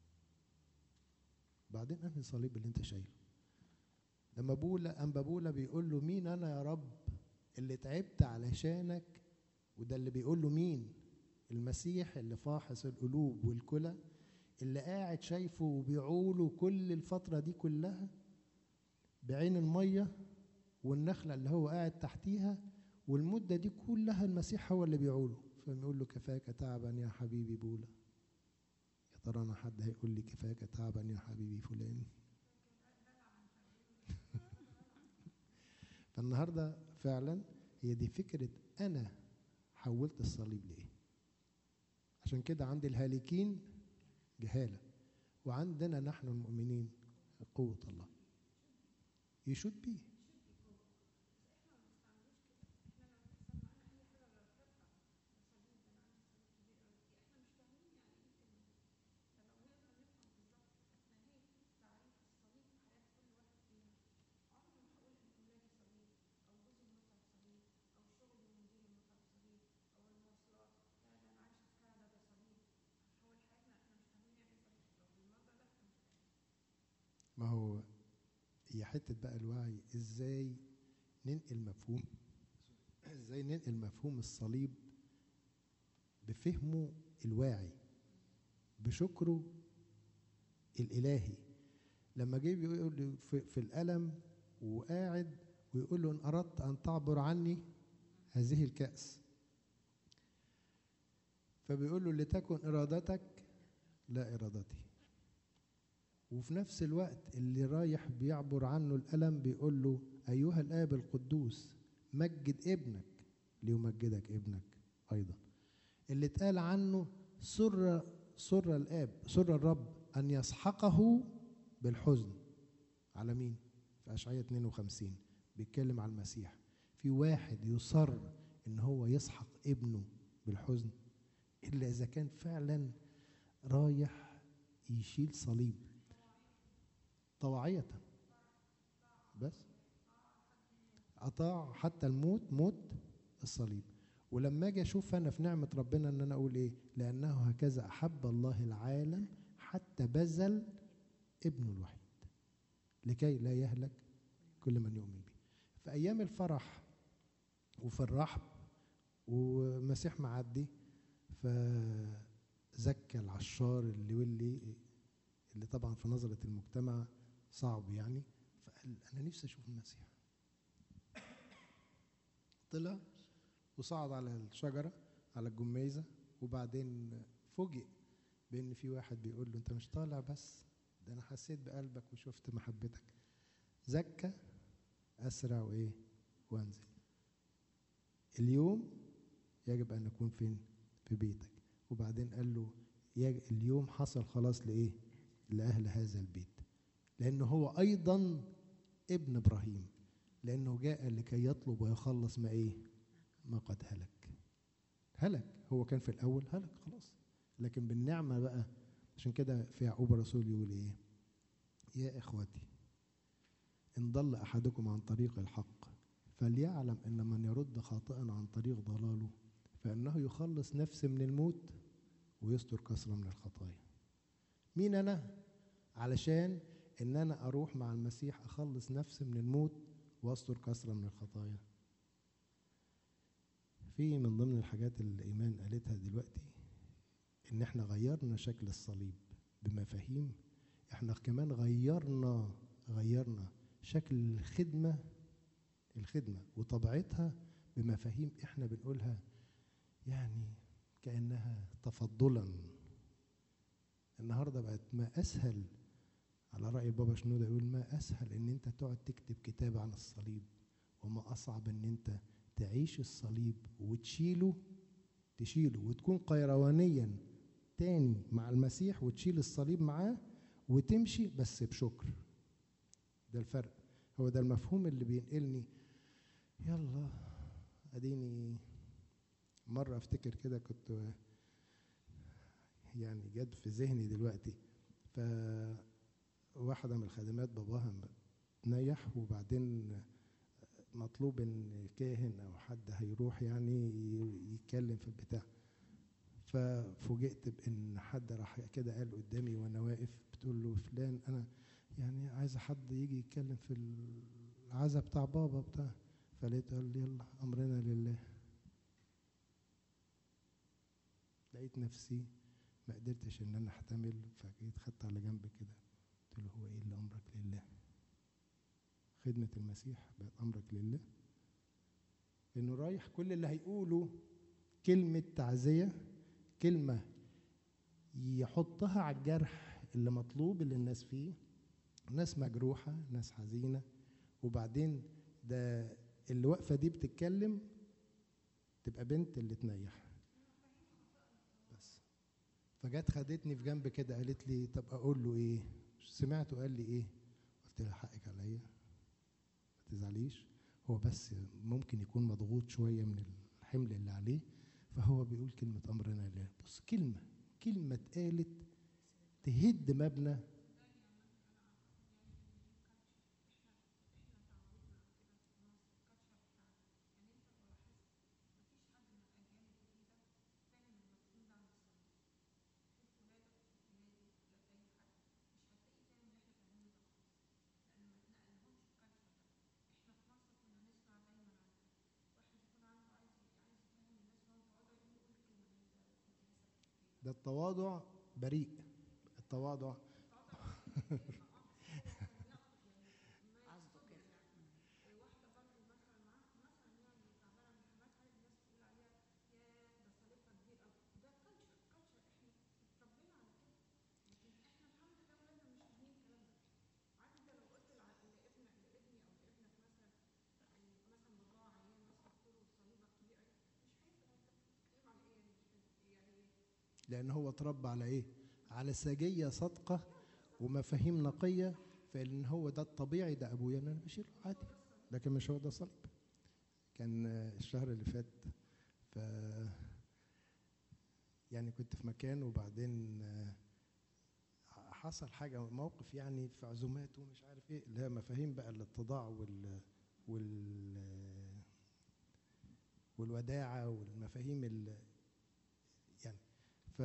بعدين انهي صليب اللي انت شايله؟ لما بولا ام بابولا بيقول له مين انا يا رب اللي تعبت علشانك، وده اللي بيقول له مين؟ المسيح اللي فاحص القلوب والكلى، اللي قاعد شايفه وبيعوله كل الفترة دي كلها بعين المية والنخلة اللي هو قاعد تحتيها، والمدة دي كلها المسيح هو اللي بيعوله. فبيقول له كفاك تعبا يا حبيبي بولا. يا ترى انا حد هيقول لي كفاك تعبا يا حبيبي فلان؟ فالنهارده فعلا هي دي فكرة انا حولت الصليب لإيه. عشان كده عند الهالكين جهالة، وعندنا نحن المؤمنين قوة الله يشد بيه. ما هو هي حتة بقى الوعي، ازاي ننقل مفهوم ازاي ننقل مفهوم الصليب بفهمه الواعي بشكره الإلهي. لما جه بيقول له في, في الألم وقاعد ويقول له إن أردت أن تعبر عني هذه الكأس، فبيقول له لتكن إرادتك لا إرادتي. وفي نفس الوقت اللي رايح بيعبر عنه الألم بيقول له أيها الآب القدوس مجد ابنك ليمجدك ابنك أيضا. اللي اتقال عنه سر سر الآب سر الرب أن يسحقه بالحزن. على مين؟ في أشعياء اثنين وخمسين بيتكلم عن المسيح. في واحد يصر إن هو يسحق ابنه بالحزن إلا إذا كان فعلا رايح يشيل صليب طواعية، بس أطاع حتى الموت، موت الصليب. ولما اجي اشوف انا في نعمه ربنا ان انا اقول ايه؟ لانه هكذا احب الله العالم حتى بذل ابنه الوحيد لكي لا يهلك كل من يؤمن به. في ايام الفرح وفي الرحب ومسيح معدي، فزكى العشار اللي واللي اللي طبعا في نظرة المجتمع صعب يعني، فقال انا نفسي اشوف المسيح. طلع وصعد على الشجرة على الجميزة، وبعدين فوجئ بان في واحد بيقول له انت مش طالع بس، ده انا حسيت بقلبك وشفت محبتك. زكى اسرع وايه وانزل. اليوم يجب ان نكون فين؟ في بيتك. وبعدين قال له اليوم حصل خلاص لايه؟ لاهل هذا البيت، لانه هو ايضا ابن ابراهيم، لانه جاء لكي يطلب ويخلص ما ايه؟ ما قد هلك. هلك هو كان في الاول هلك خلاص، لكن بالنعمه بقى. عشان كده في يعقوب الرسول يقول ايه؟ يا اخوتي ان ضل احدكم عن طريق الحق فليعلم ان من يرد خاطئا عن طريق ضلاله فانه يخلص نفسه من الموت ويستر كثرة من الخطايا. مين انا؟ علشان ان انا اروح مع المسيح اخلص نفسي من الموت واستر كثرة من الخطايا. في من ضمن الحاجات اللي ايمان قالتها دلوقتي ان احنا غيرنا شكل الصليب بمفاهيم، احنا كمان غيرنا غيرنا شكل الخدمة الخدمة وطبيعتها بمفاهيم احنا بنقولها يعني كأنها تفضلا. النهاردة بقت ما أسهل، على رأي البابا شنودة يقول ما أسهل إن أنت تقعد تكتب كتاب عن الصليب، وما أصعب إن أنت تعيش الصليب وتشيله تشيله وتكون قيروانيا تاني مع المسيح وتشيل الصليب معاه وتمشي بس بشكر. ده الفرق، هو ده المفهوم اللي بينقلني. يلا أديني مرة أفتكر كده كنت يعني جد في ذهني دلوقتي، فواحدة من الخادمات باباها نيح، وبعدين مطلوب ان كاهن او حد هيروح يعني يتكلم في البتاع، ففوجئت بان حد راح كده قال قدامي وانا واقف، بتقول له فلان انا يعني عايزه حد يجي يتكلم في العزا بتاع بابا بتاع، فلقيته قال لي يلا امرنا لله. لقيت نفسي ما قدرتش ان انا احتمل، فجيت خدت على جنب كده قلت له هو ايه اللي امرك لله؟ خدمة المسيح بقت امرك لله، لانه رايح كل اللي هيقوله كلمة تعزية، كلمة يحطها على الجرح اللي مطلوب اللي الناس فيه، ناس مجروحة ناس حزينة، وبعدين ده اللي واقفة دي بتتكلم تبقى بنت اللي تنيح بس. فجت خدتني في جنب كده قالت لي طب اقول له ايه؟ سمعته قال لي ايه؟ قلت لها حقك عليا ما تزعليش، هو بس ممكن يكون مضغوط شويه من الحمل اللي عليه، فهو بيقول كلمه امرنا لله. بص كلمه كلمه اتقالت تهد مبنى. ده التواضع بريء، التواضع لأن هو اتربى على إيه؟ على سجية صادقة ومفاهيم نقية، فإن هو ده الطبيعي، ده أبويا أنا بشيله عادي، لكن مش هو ده صليب. كان الشهر اللي فات ف يعني كنت في مكان، وبعدين حصل حاجة موقف يعني في عزومات ومش عارف إيه، اللي هي مفاهيم بقى الاتضاع وال وال والوداع الوداعة والمفاهيم ال يعني ف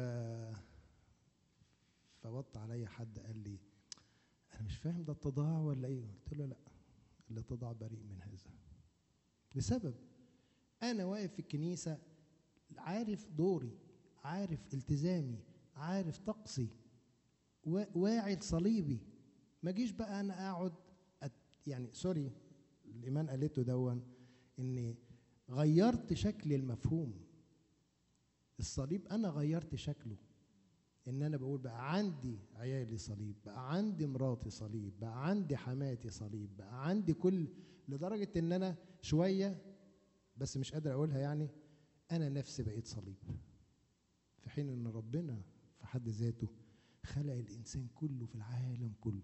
فوط عليا حد قال لي أنا مش فاهم ده اتضاع ولا إيه؟ قلت له لأ، الاتضاع بريء من هذا، لسبب أنا واقف في الكنيسة عارف دوري، عارف التزامي، عارف طقسي، واعي لصليبي. ما جيش بقى أنا أقعد أت يعني سوري الإيمان قالته دون إني غيرت شكل المفهوم. الصليب أنا غيرت شكله، إن أنا بقول بقى عندي عيالي صليب، بقى عندي مراتي صليب، بقى عندي حماتي صليب، بقى عندي كل، لدرجة إن أنا شوية بس مش قادر أقولها يعني أنا نفسي بقيت صليب، في حين إن ربنا في حد ذاته خلق الإنسان كله في العالم كله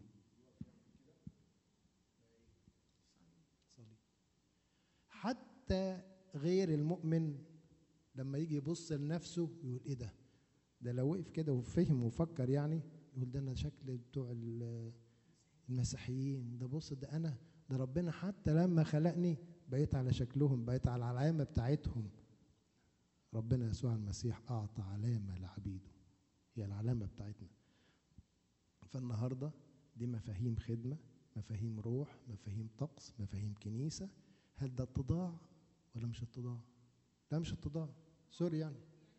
صليب. حتى غير المؤمن لما يجي يبص لنفسه يقول إيه ده؟ ده لو وقف كده وفهم وفكر يعني يقول ده أنا شكل بتوع المسيحيين، ده بص ده أنا، ده ربنا حتى لما خلقني بقيت على شكلهم، بقيت على العلامة بتاعتهم. ربنا يسوع المسيح أعطى علامة لعبيده، هي العلامة بتاعتنا. فالنهاردة دي مفاهيم خدمة، مفاهيم روح، مفاهيم طقس، مفاهيم كنيسة. هل ده اتضاع ولا مش اتضاع؟ لا مش اتضاع، سوري يعني.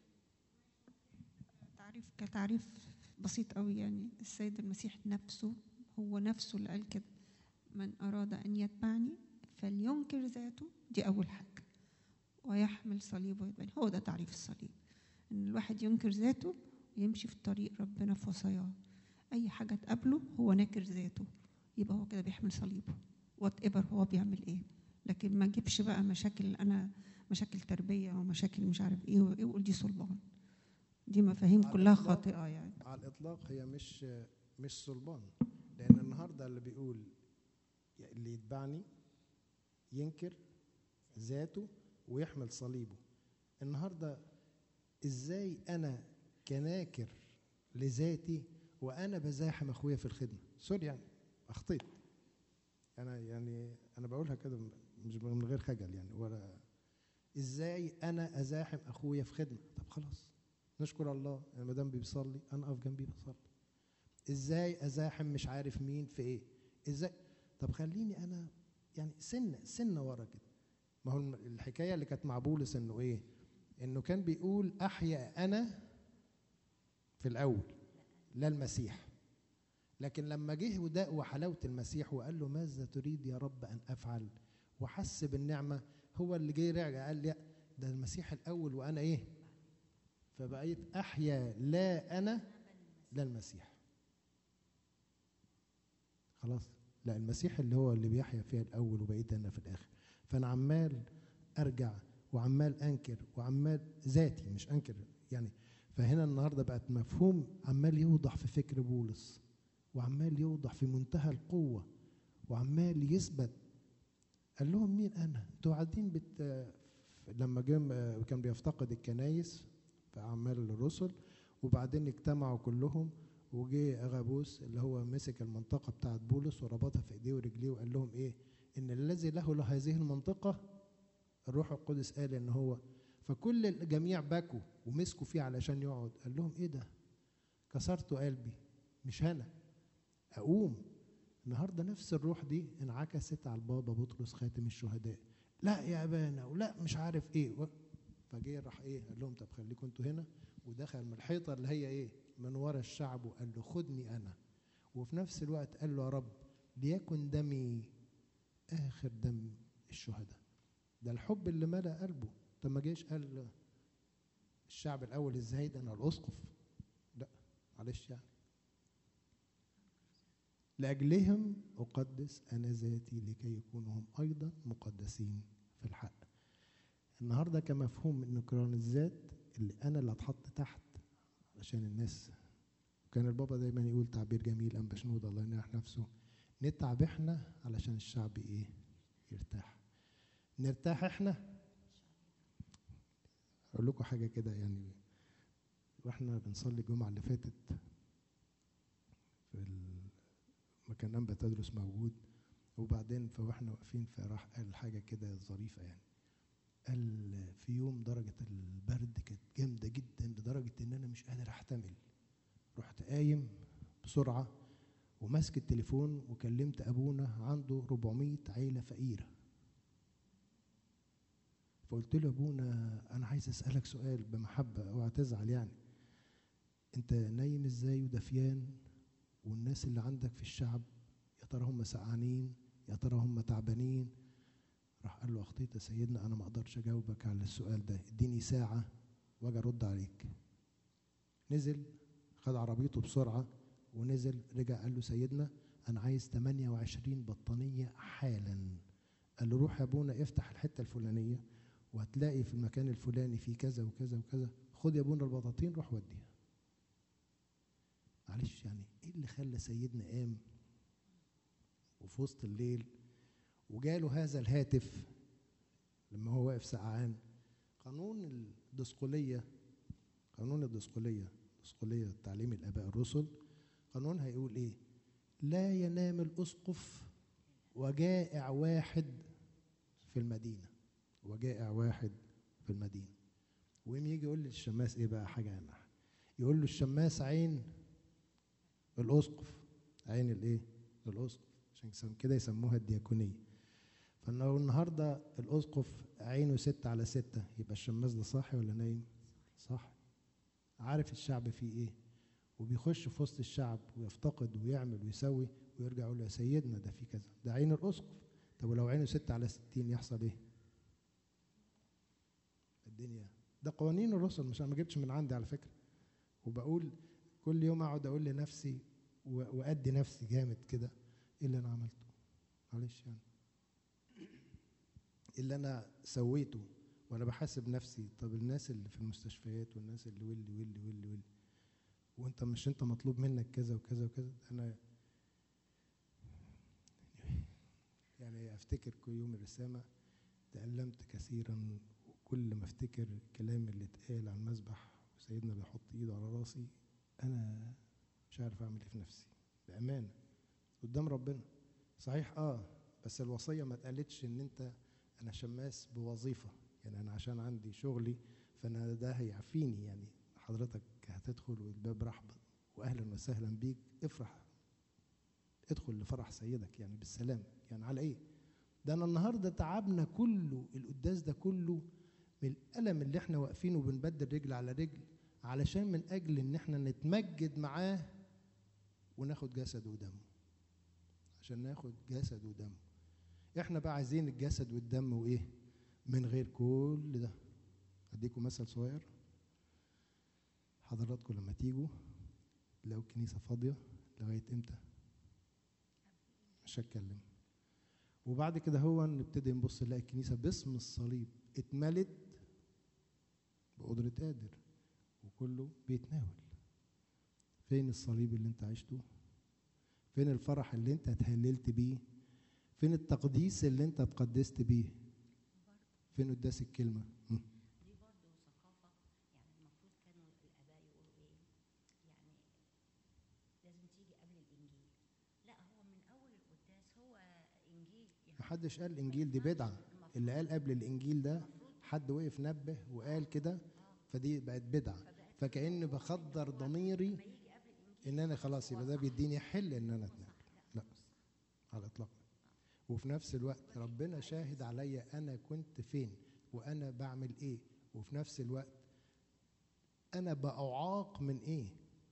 تعريف كتعريف بسيط قوي يعني، السيد المسيح نفسه هو نفسه اللي قال كده: من أراد أن يتبعني فلينكر ذاته، دي أول حاجة، ويحمل صليبه ويتبعني. هو ده تعريف الصليب، إن الواحد ينكر ذاته ويمشي في طريق ربنا في وصاياه. أي حاجة تقابله هو ناكر ذاته، يبقى هو كده بيحمل صليبه وات ايفر هو بيعمل إيه. لكن ما تجيبش بقى مشاكل، أنا مشاكل تربية ومشاكل مش عارف إيه ويقول دي صلبان. دي مفاهيم كلها خاطئة يعني. على الإطلاق هي مش مش صلبان، لأن النهاردة اللي بيقول اللي يتبعني ينكر ذاته ويحمل صليبه. النهاردة إزاي أنا كناكر لذاتي وأنا بزاحم أخويا في الخدمة؟ سوري يعني أخطيت أنا، يعني أنا بقولها كده مش من غير خجل يعني، ولا إزاي أنا أزاحم أخويا في خدمة؟ طب خلاص نشكر الله، ما دام بيصلي أنا أقف جنبيه بصلي. إزاي أزاحم مش عارف مين في إيه؟ إزاي؟ طب خليني أنا يعني سنة سنة ورا كده. ما هو الحكاية اللي كانت مع بولس إنه إيه؟ إنه كان بيقول أحيا أنا في الأول لا المسيح، لكن لما جه وداق وحلاوة المسيح وقال له ماذا تريد يا رب أن أفعل، وحس بالنعمة، هو اللي جه رجع قال لي ده المسيح الأول وأنا إيه؟ فبقيت أحيا لا أنا لا المسيح. خلاص لا المسيح اللي هو اللي بيحيا فيها الأول وبقيت أنا في الآخر. فأنا عمال أرجع وعمال أنكر وعمال ذاتي مش أنكر يعني. فهنا النهاردة بقت مفهوم عمال يوضح في فكر بولس، وعمال يوضح في منتهى القوة، وعمال يثبت. قال لهم مين أنا؟ أنتوا قاعدين بت... لما جم كان بيفتقد الكنايس في أعمال الرسل، وبعدين اجتمعوا كلهم، وجه أغابوس اللي هو مسك المنطقة بتاعت بولس وربطها في ايديه ورجليه وقال لهم ايه؟ ان الذي له له هذه المنطقة الروح القدس قال ان هو. فكل الجميع بكوا ومسكوا فيه علشان يقعد. قال لهم ايه ده؟ كسرت قلبي، مش انا اقوم. النهارده نفس الروح دي انعكست على البابا بطرس خاتم الشهداء. لا يا ابانا ولا مش عارف ايه. فجه راح ايه؟ قال لهم طب خليكم انتوا هنا، ودخل من الحيطه اللي هي ايه؟ من ورا الشعب، وقال له خدني انا. وفي نفس الوقت قال له يا رب ليكن دمي اخر دم الشهداء. ده الحب اللي ملأ قلبه. طب ما جيش قال الشعب الاول ازاي ده انا الاسقف؟ لا معلش يعني. لاجلهم اقدس انا ذاتي لكي يكونوا هم ايضا مقدسين في الحق. النهارده كمفهوم نكران الذات اللي انا اللي اتحط تحت عشان الناس. كان البابا دايما يقول تعبير جميل أنبا شنودة الله ينيح نفسه: نتعب احنا علشان الشعب ايه؟ يرتاح. نرتاح احنا. اقول لكم حاجه كده يعني، واحنا بنصلي الجمعه اللي فاتت في مكان أنبا تدرس موجود، وبعدين فاحنا واقفين فراح قال حاجه كده ظريفه يعني. قال في يوم درجة البرد كانت جامدة جدا لدرجة ان انا مش قادر احتمل، رحت قايم بسرعة وماسك التليفون وكلمت ابونا عنده أربعمية عيلة فقيرة. فقلت له ابونا انا عايز اسألك سؤال بمحبة اوعى تزعل، يعني انت نايم ازاي ودفيان والناس اللي عندك في الشعب يا ترى هم سقعانين يا ترى هم تعبانين؟ راح قال له اخطيت يا سيدنا، انا ما اقدرش اجاوبك على السؤال ده، اديني ساعة واجي ارد عليك. نزل خد عربيته بسرعة ونزل، رجع قال له سيدنا انا عايز ثمانية وعشرين بطانية حالا. قال له روح يا ابونا افتح الحتة الفلانية وهتلاقي في المكان الفلاني في كذا وكذا وكذا، خد يا ابونا البطاطين روح وديها. معلش يعني ايه اللي خلى سيدنا قام وفي وسط الليل وجاله هذا الهاتف لما هو واقف سقعان؟ قانون الدسقلية، قانون الدسقلية دسقلية تعليم الآباء الرسل، قانون هيقول ايه؟ لا ينام الأسقف وجائع واحد في المدينة، وجائع واحد في المدينة. ويم يجي يقول للشماس ايه بقى حاجة أنا يقول له الشماس عين الأسقف، عين الايه؟ الأسقف، عشان كده يسموها الدياكونية. فلو النهارده الأسقف عينه ستة على ستة يبقى الشماس ده صاحي ولا نايم؟ صاحي، عارف الشعب فيه ايه وبيخش في وسط الشعب ويفتقد ويعمل ويسوي ويرجع يقول له يا سيدنا ده في كذا، ده عين الأسقف. طب ولو عينه ستة على ستين يحصل ايه؟ الدنيا ده قوانين الرسل، مش انا ما جبتش من عندي على فكرة. وبقول كل يوم اقعد اقول لنفسي وادي نفسي جامد كده ايه اللي انا عملته؟ معلش يعني اللي انا سويته وانا بحاسب نفسي. طب الناس اللي في المستشفيات والناس اللي ولي ولي ولي ولي وانت مش انت مطلوب منك كذا وكذا وكذا؟ انا يعني افتكر كل يوم الرسامة تألمت كثيرا، وكل ما افتكر الكلام اللي اتقال على المسبح وسيدنا بيحط ايده على راسي انا مش عارف اعمل ايه في نفسي بأمانة قدام ربنا. صحيح اه بس الوصية ما اتقالتش ان انت انا شماس بوظيفة، يعني انا عشان عندي شغلي فانا ده هيعفيني، يعني حضرتك هتدخل والباب رحب واهلا وسهلا بيك افرح ادخل لفرح سيدك يعني بالسلام، يعني على ايه؟ ده انا النهارده تعبنا كله القداس ده كله من الالم اللي احنا واقفين وبنبدل رجل على رجل علشان من اجل ان احنا نتمجد معاه وناخد جسد ودمه، عشان ناخد جسد ودمه. احنا بقى عايزين الجسد والدم وايه من غير كل ده. اديكم مثل صغير، حضراتكم لما تيجوا لو الكنيسه فاضيه لغايه امتى؟ مش هتكلم. وبعد كده هو نبتدي نبص نلاقي الكنيسه باسم الصليب اتملت بقدره قادر وكله بيتناول. فين الصليب اللي انت عشته؟ فين الفرح اللي انت اتهللت بيه؟ فين التقديس اللي انت اتقدست بيه؟ فين قداس الكلمه؟ دي برضه ثقافة، يعني المفروض كانوا الآباء يقولوا إيه؟ يعني لازم تيجي قبل الإنجيل. لا هو من أول القداس هو إنجيل يعني. محدش قال الإنجيل دي بدعة، اللي قال قبل الإنجيل ده حد وقف نبه وقال كده فدي بقت بدعة، فكأن بخدر ضميري إن أنا خلاص يبقى ده بيديني حل إن أنا أتناول. لا على الإطلاق. وفي نفس الوقت ربنا شاهد عليا أنا كنت فين وأنا بعمل إيه، وفي نفس الوقت أنا بأعاق من إيه.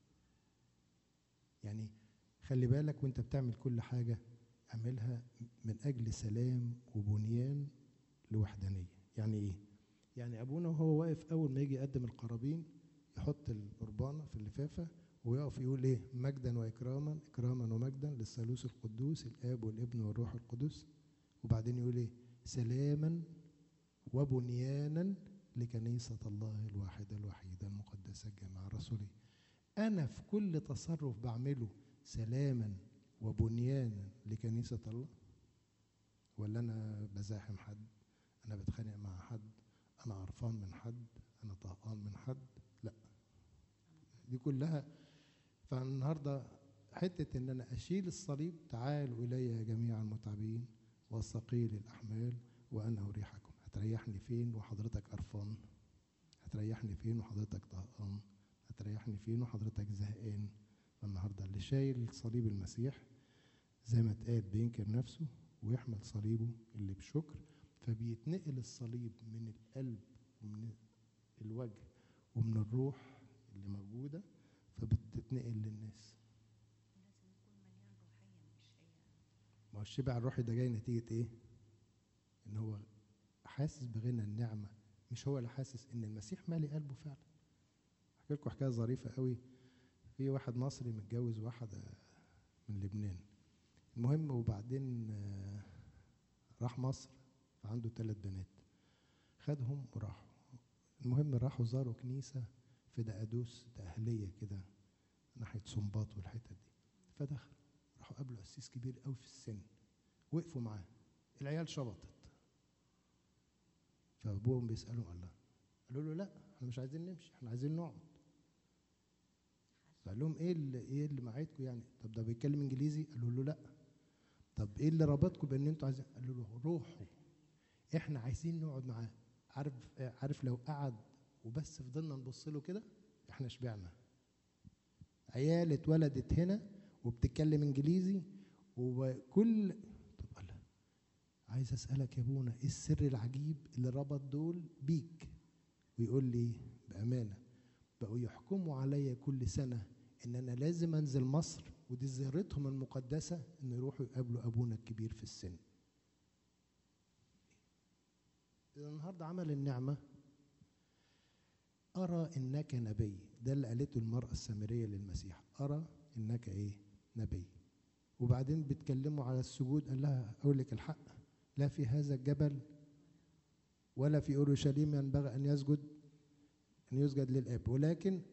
يعني خلي بالك وأنت بتعمل كل حاجة اعملها من أجل سلام وبنيان لوحدانية. يعني إيه؟ يعني أبونا وهو واقف أول ما يجي يقدم القرابين يحط القربانة في اللفافة ويقف يقول إيه؟ مجدا وإكراما، إكراما ومجدا للثالوث القدوس الآب والابن والروح القدس. وبعدين يقول إيه؟ سلاما وبنيانا لكنيسة الله الواحدة الوحيدة المقدسة الجامعة الرسولية. أنا في كل تصرف بعمله سلاما وبنيانا لكنيسة الله، ولا أنا بزاحم حد، أنا بتخانق مع حد، أنا عرفان من حد، أنا طهقان من حد؟ لا دي كلها. فالنهاردة حتة إن أنا أشيل الصليب، تعالوا إلي يا جميع المتعبين والثقيل الأحمال وأنا أريحكم. هتريحني فين وحضرتك قرفان؟ هتريحني فين وحضرتك طهقان؟ هتريحني فين وحضرتك زهقان؟ النهارده اللي شايل صليب المسيح زي ما اتقال بينكر نفسه ويحمل صليبه اللي بشكر، فبيتنقل الصليب من القلب ومن الوجه ومن الروح اللي موجودة، فبتتنقل للناس. لازم يكون مليان روحيا، مش هي. ما هو الشبع الروحي ده جاي نتيجة ايه؟ ان هو حاسس بغنى النعمة، مش هو اللي حاسس ان المسيح مالي قلبه فعلا. احكي لكم حكاية ظريفة قوي. في واحد مصري متجوز واحدة من لبنان، المهم وبعدين راح مصر فعنده ثلاث بنات، خدهم وراحوا. المهم راحوا زاروا كنيسة في دقادوس تأهلية كده ناحية سنباط والحتت دي، فدخل راحوا قابلوا قسيس كبير قوي في السن، وقفوا معاه، العيال شبطت، فابوهم بيسألهم الله، قالوا له لا احنا مش عايزين نمشي، احنا عايزين نقعد. فقال لهم ايه اللي ايه اللي معاكم يعني؟ طب ده بيتكلم انجليزي؟ قالوا له لا. طب ايه اللي ربطكم بان انتوا عايزين؟ قالوا له روحوا، احنا عايزين نقعد معاه. عارف عارف لو قعد وبس فضلنا نبص له كده احنا شبعنا. عيال اتولدت هنا وبتتكلم انجليزي وكل. طب الله، عايز اسالك يا ابونا ايه السر العجيب اللي ربط دول بيك؟ ويقول لي بامانه بقوا يحكموا عليا كل سنه ان انا لازم انزل مصر، ودي زيارتهم المقدسه ان يروحوا يقابلوا ابونا الكبير في السن. إذا النهارده عمل النعمه أرى إنك نبي، ده اللي قالته المرأة السامرية للمسيح، أرى إنك إيه؟ نبي. وبعدين بتكلموا على السجود، قال لها أقول لك الحق، لا في هذا الجبل ولا في أورشليم ينبغي أن يسجد أن يسجد للآب، ولكن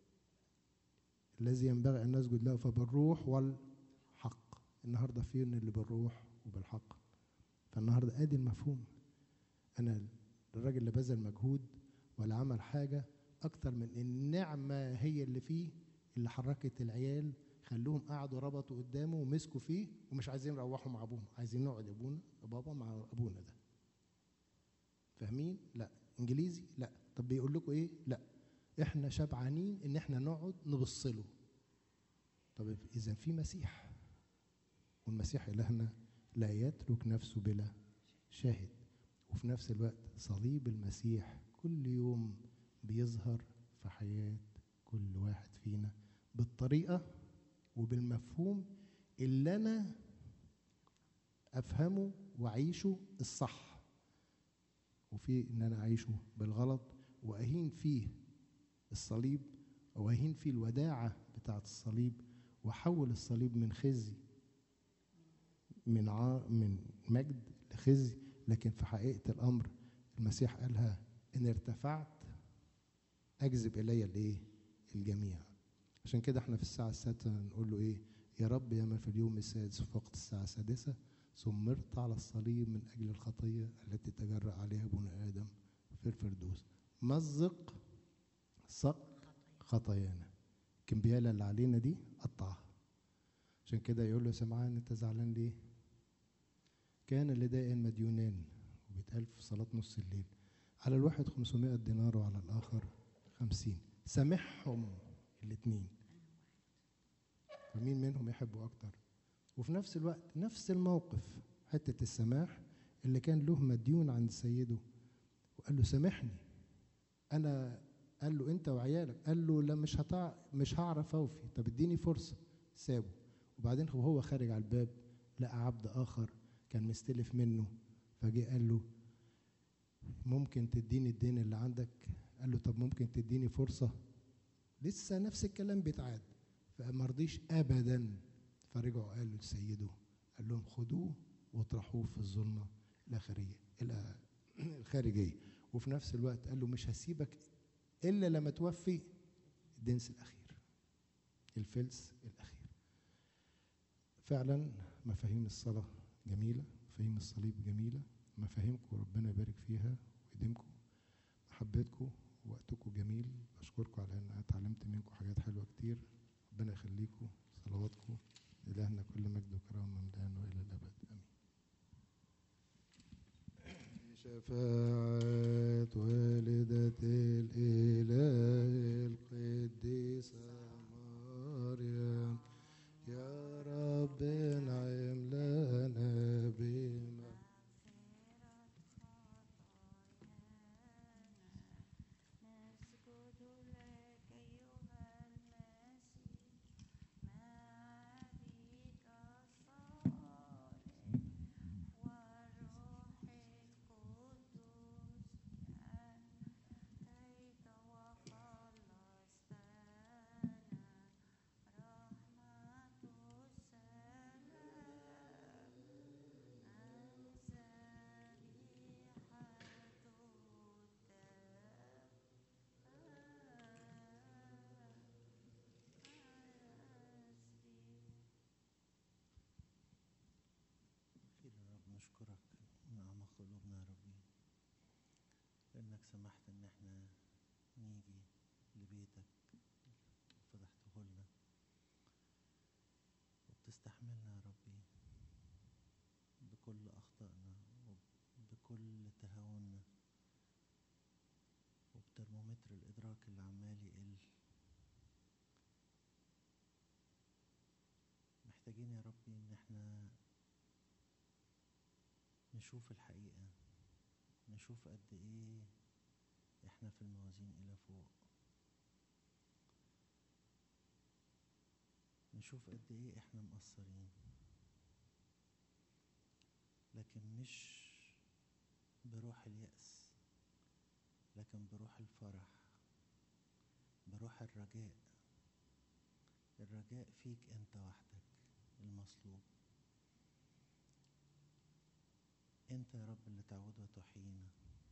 الذي ينبغي أن نسجد له فبالروح والحق. النهارده فين اللي بالروح وبالحق؟ فالنهارده آدي المفهوم. أنا الراجل اللي بذل مجهود ولا عمل حاجة أكتر من النعمة هي اللي فيه اللي حركت العيال، خلوهم قعدوا ربطوا قدامه ومسكوا فيه ومش عايزين يروحوا مع أبوهم، عايزين نقعد أبونا بابا مع أبونا ده. فاهمين؟ لا. إنجليزي؟ لا. طب بيقول لكم إيه؟ لا. إحنا شبعانين إن إحنا نقعد نبص له. طب إذا في مسيح، والمسيح إلهنا لا يترك نفسه بلا شاهد، وفي نفس الوقت صليب المسيح كل يوم بيظهر في حياة كل واحد فينا بالطريقة وبالمفهوم اللي أنا أفهمه وأعيشه الصح، وفي إن أنا أعيشه بالغلط وأهين فيه الصليب أو أهين فيه الوداعة بتاعة الصليب، وأحول الصليب من خزي من ع... من مجد لخزي. لكن في حقيقة الأمر المسيح قالها إن ارتفعت أجذب إلي الإيه؟ الجميع. عشان كده احنا في الساعة السادسة نقول له إيه؟ يا رب يا من في اليوم السادس في وقت الساعة السادسة ثمرت على الصليب من أجل الخطية التي تجرأ عليها ابن آدم في الفردوس، مزق صق خطايانا، الكمبيالة اللي علينا دي قطعها. عشان كده يقول له سمعان أنت زعلان ليه؟ كان لداء مديونان، وبيتقال في صلاة نص الليل، على الواحد خمسمائة دينار وعلى الآخر خمسين، سامحهم الاثنين، فمين منهم يحبوا أكتر؟ وفي نفس الوقت نفس الموقف حتة السماح اللي كان له مديون عند سيده وقال له سامحني أنا، قال له أنت وعيالك، قال له لا مش هتع... مش هعرف أوفي، طب اديني فرصة. سابه، وبعدين وهو خارج على الباب لقى عبد آخر كان مستلف منه، فجاء قال له ممكن تديني الدين اللي عندك؟ قال له طب ممكن تديني فرصة؟ لسه نفس الكلام بيتعاد، فما رضيش أبدا. فرجعوا قالوا لسيده، قال لهم خدوه واطرحوه في الظلمة الآخرية الخارجية، وفي نفس الوقت قال له مش هسيبك إلا لما توفي الدنس الأخير، الفلس الأخير. فعلا مفاهيم الصلاة جميلة، مفاهيم الصليب جميلة، مفاهيمكم ربنا يبارك فيها ويديمكم، محبتكم ووقتكم جميل. بشكركم على ان انا اتعلمت منكم حاجات حلوة كتير. ربنا يخليكم، صلواتكم إلهنا كل مجد وكرامة من الآن وإلى الأبد آمين. شفاعة والدة الإله القديسة مريم، يا رب انعم لنا بما نسجد لك أيها المسيح مع أبيك الصالح والروح القدس أنتيت وخلصتنا رحمة السلام ذبيحة أخيرا يا رب نشكرك من أعماق قلوبنا يا ربي، لأنك سمحت إن احنا نيجي لبيتك وفتحته لنا وبتستحملنا يا ربي بكل أخطائنا وبكل تهاوننا وبترمومتر الإدراك اللي عمال يقل. محتاجين يا ربي إن احنا نشوف الحقيقة، نشوف قد إيه احنا في الموازين إلى فوق، نشوف قد إيه احنا مقصرين، لكن مش بروح اليأس، لكن بروح الفرح، بروح الرجاء. الرجاء فيك أنت وحدك المصلوب، أنت يا رب اللي تعود وتحيينا،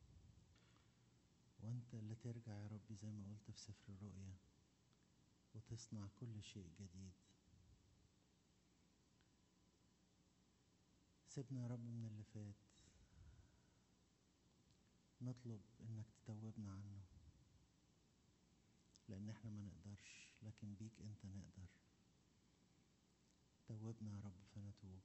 وأنت اللي ترجع يا رب زي ما قلت في سفر الرؤيا وتصنع كل شيء جديد. سيبنا يا رب من اللي فات نطلب إنك تتوبنا عنه، لأن احنا ما نقدرش، لكن بيك أنت نقدر. توبنا يا رب فنتوب.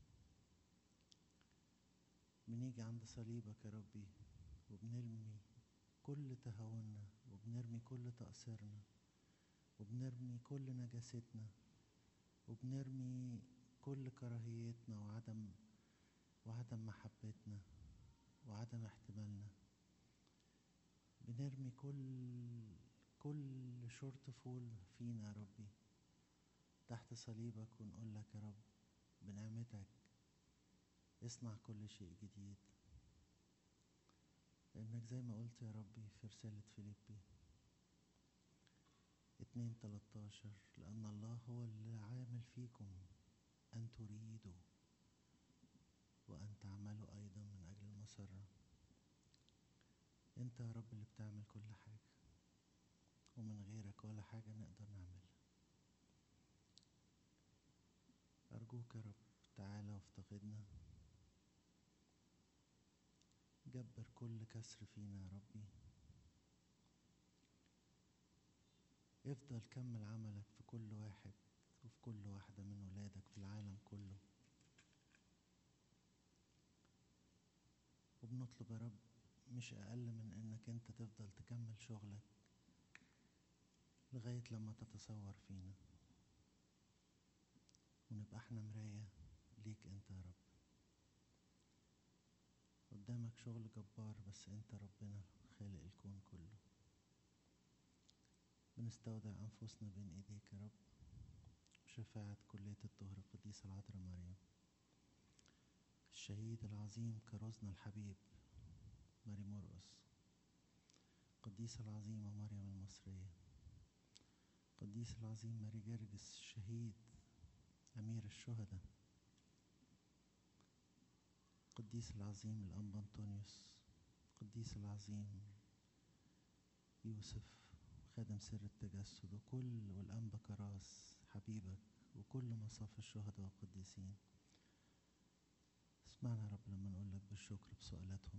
بنيجي عند صليبك يا ربي وبنرمي كل تهاوننا وبنرمي كل تقصيرنا وبنرمي كل نجاستنا وبنرمي كل كراهيتنا وعدم وعدم محبتنا وعدم احتمالنا. بنرمي كل كل شورت فول فينا يا ربي تحت صليبك ونقول لك يا رب بنعمتك اصنع كل شيء جديد. لأنك زي ما قلت يا ربي في رسالة فيليبي اتنين تلاتاشر، لأن الله هو اللي عامل فيكم أن تريدوا وأن تعملوا أيضا من أجل المسرة. أنت يا رب اللي بتعمل كل حاجة، ومن غيرك ولا حاجة نقدر نعملها. أرجوك يا رب تعالى وافتقدنا، جبر كل كسر فينا يا ربي، افضل كمل عملك في كل واحد وفي كل واحدة من ولادك في العالم كله. وبنطلب يا رب مش أقل من إنك أنت تفضل تكمل شغلك لغاية لما تتصور فينا ونبقى احنا مراية ليك أنت يا رب. قدامك شغل جبار، بس أنت ربنا خالق الكون كله. بنستودع أنفسنا بين إيديك يا رب بشفاعة كلية الطهر القديسة العذراء مريم، الشهيد العظيم كرزنا الحبيب ماري مرقس، القديسة العظيمة مريم المصرية، القديس العظيم ماري جرجس الشهيد أمير الشهداء، القديس العظيم الأنبا أنطونيوس، القديس العظيم يوسف خادم سر التجسد، وكل والأنبا كراس حبيبك وكل مصاف الشهداء والقديسين. اسمعنا يا رب لما نقول لك بالشكر بسؤالاتهم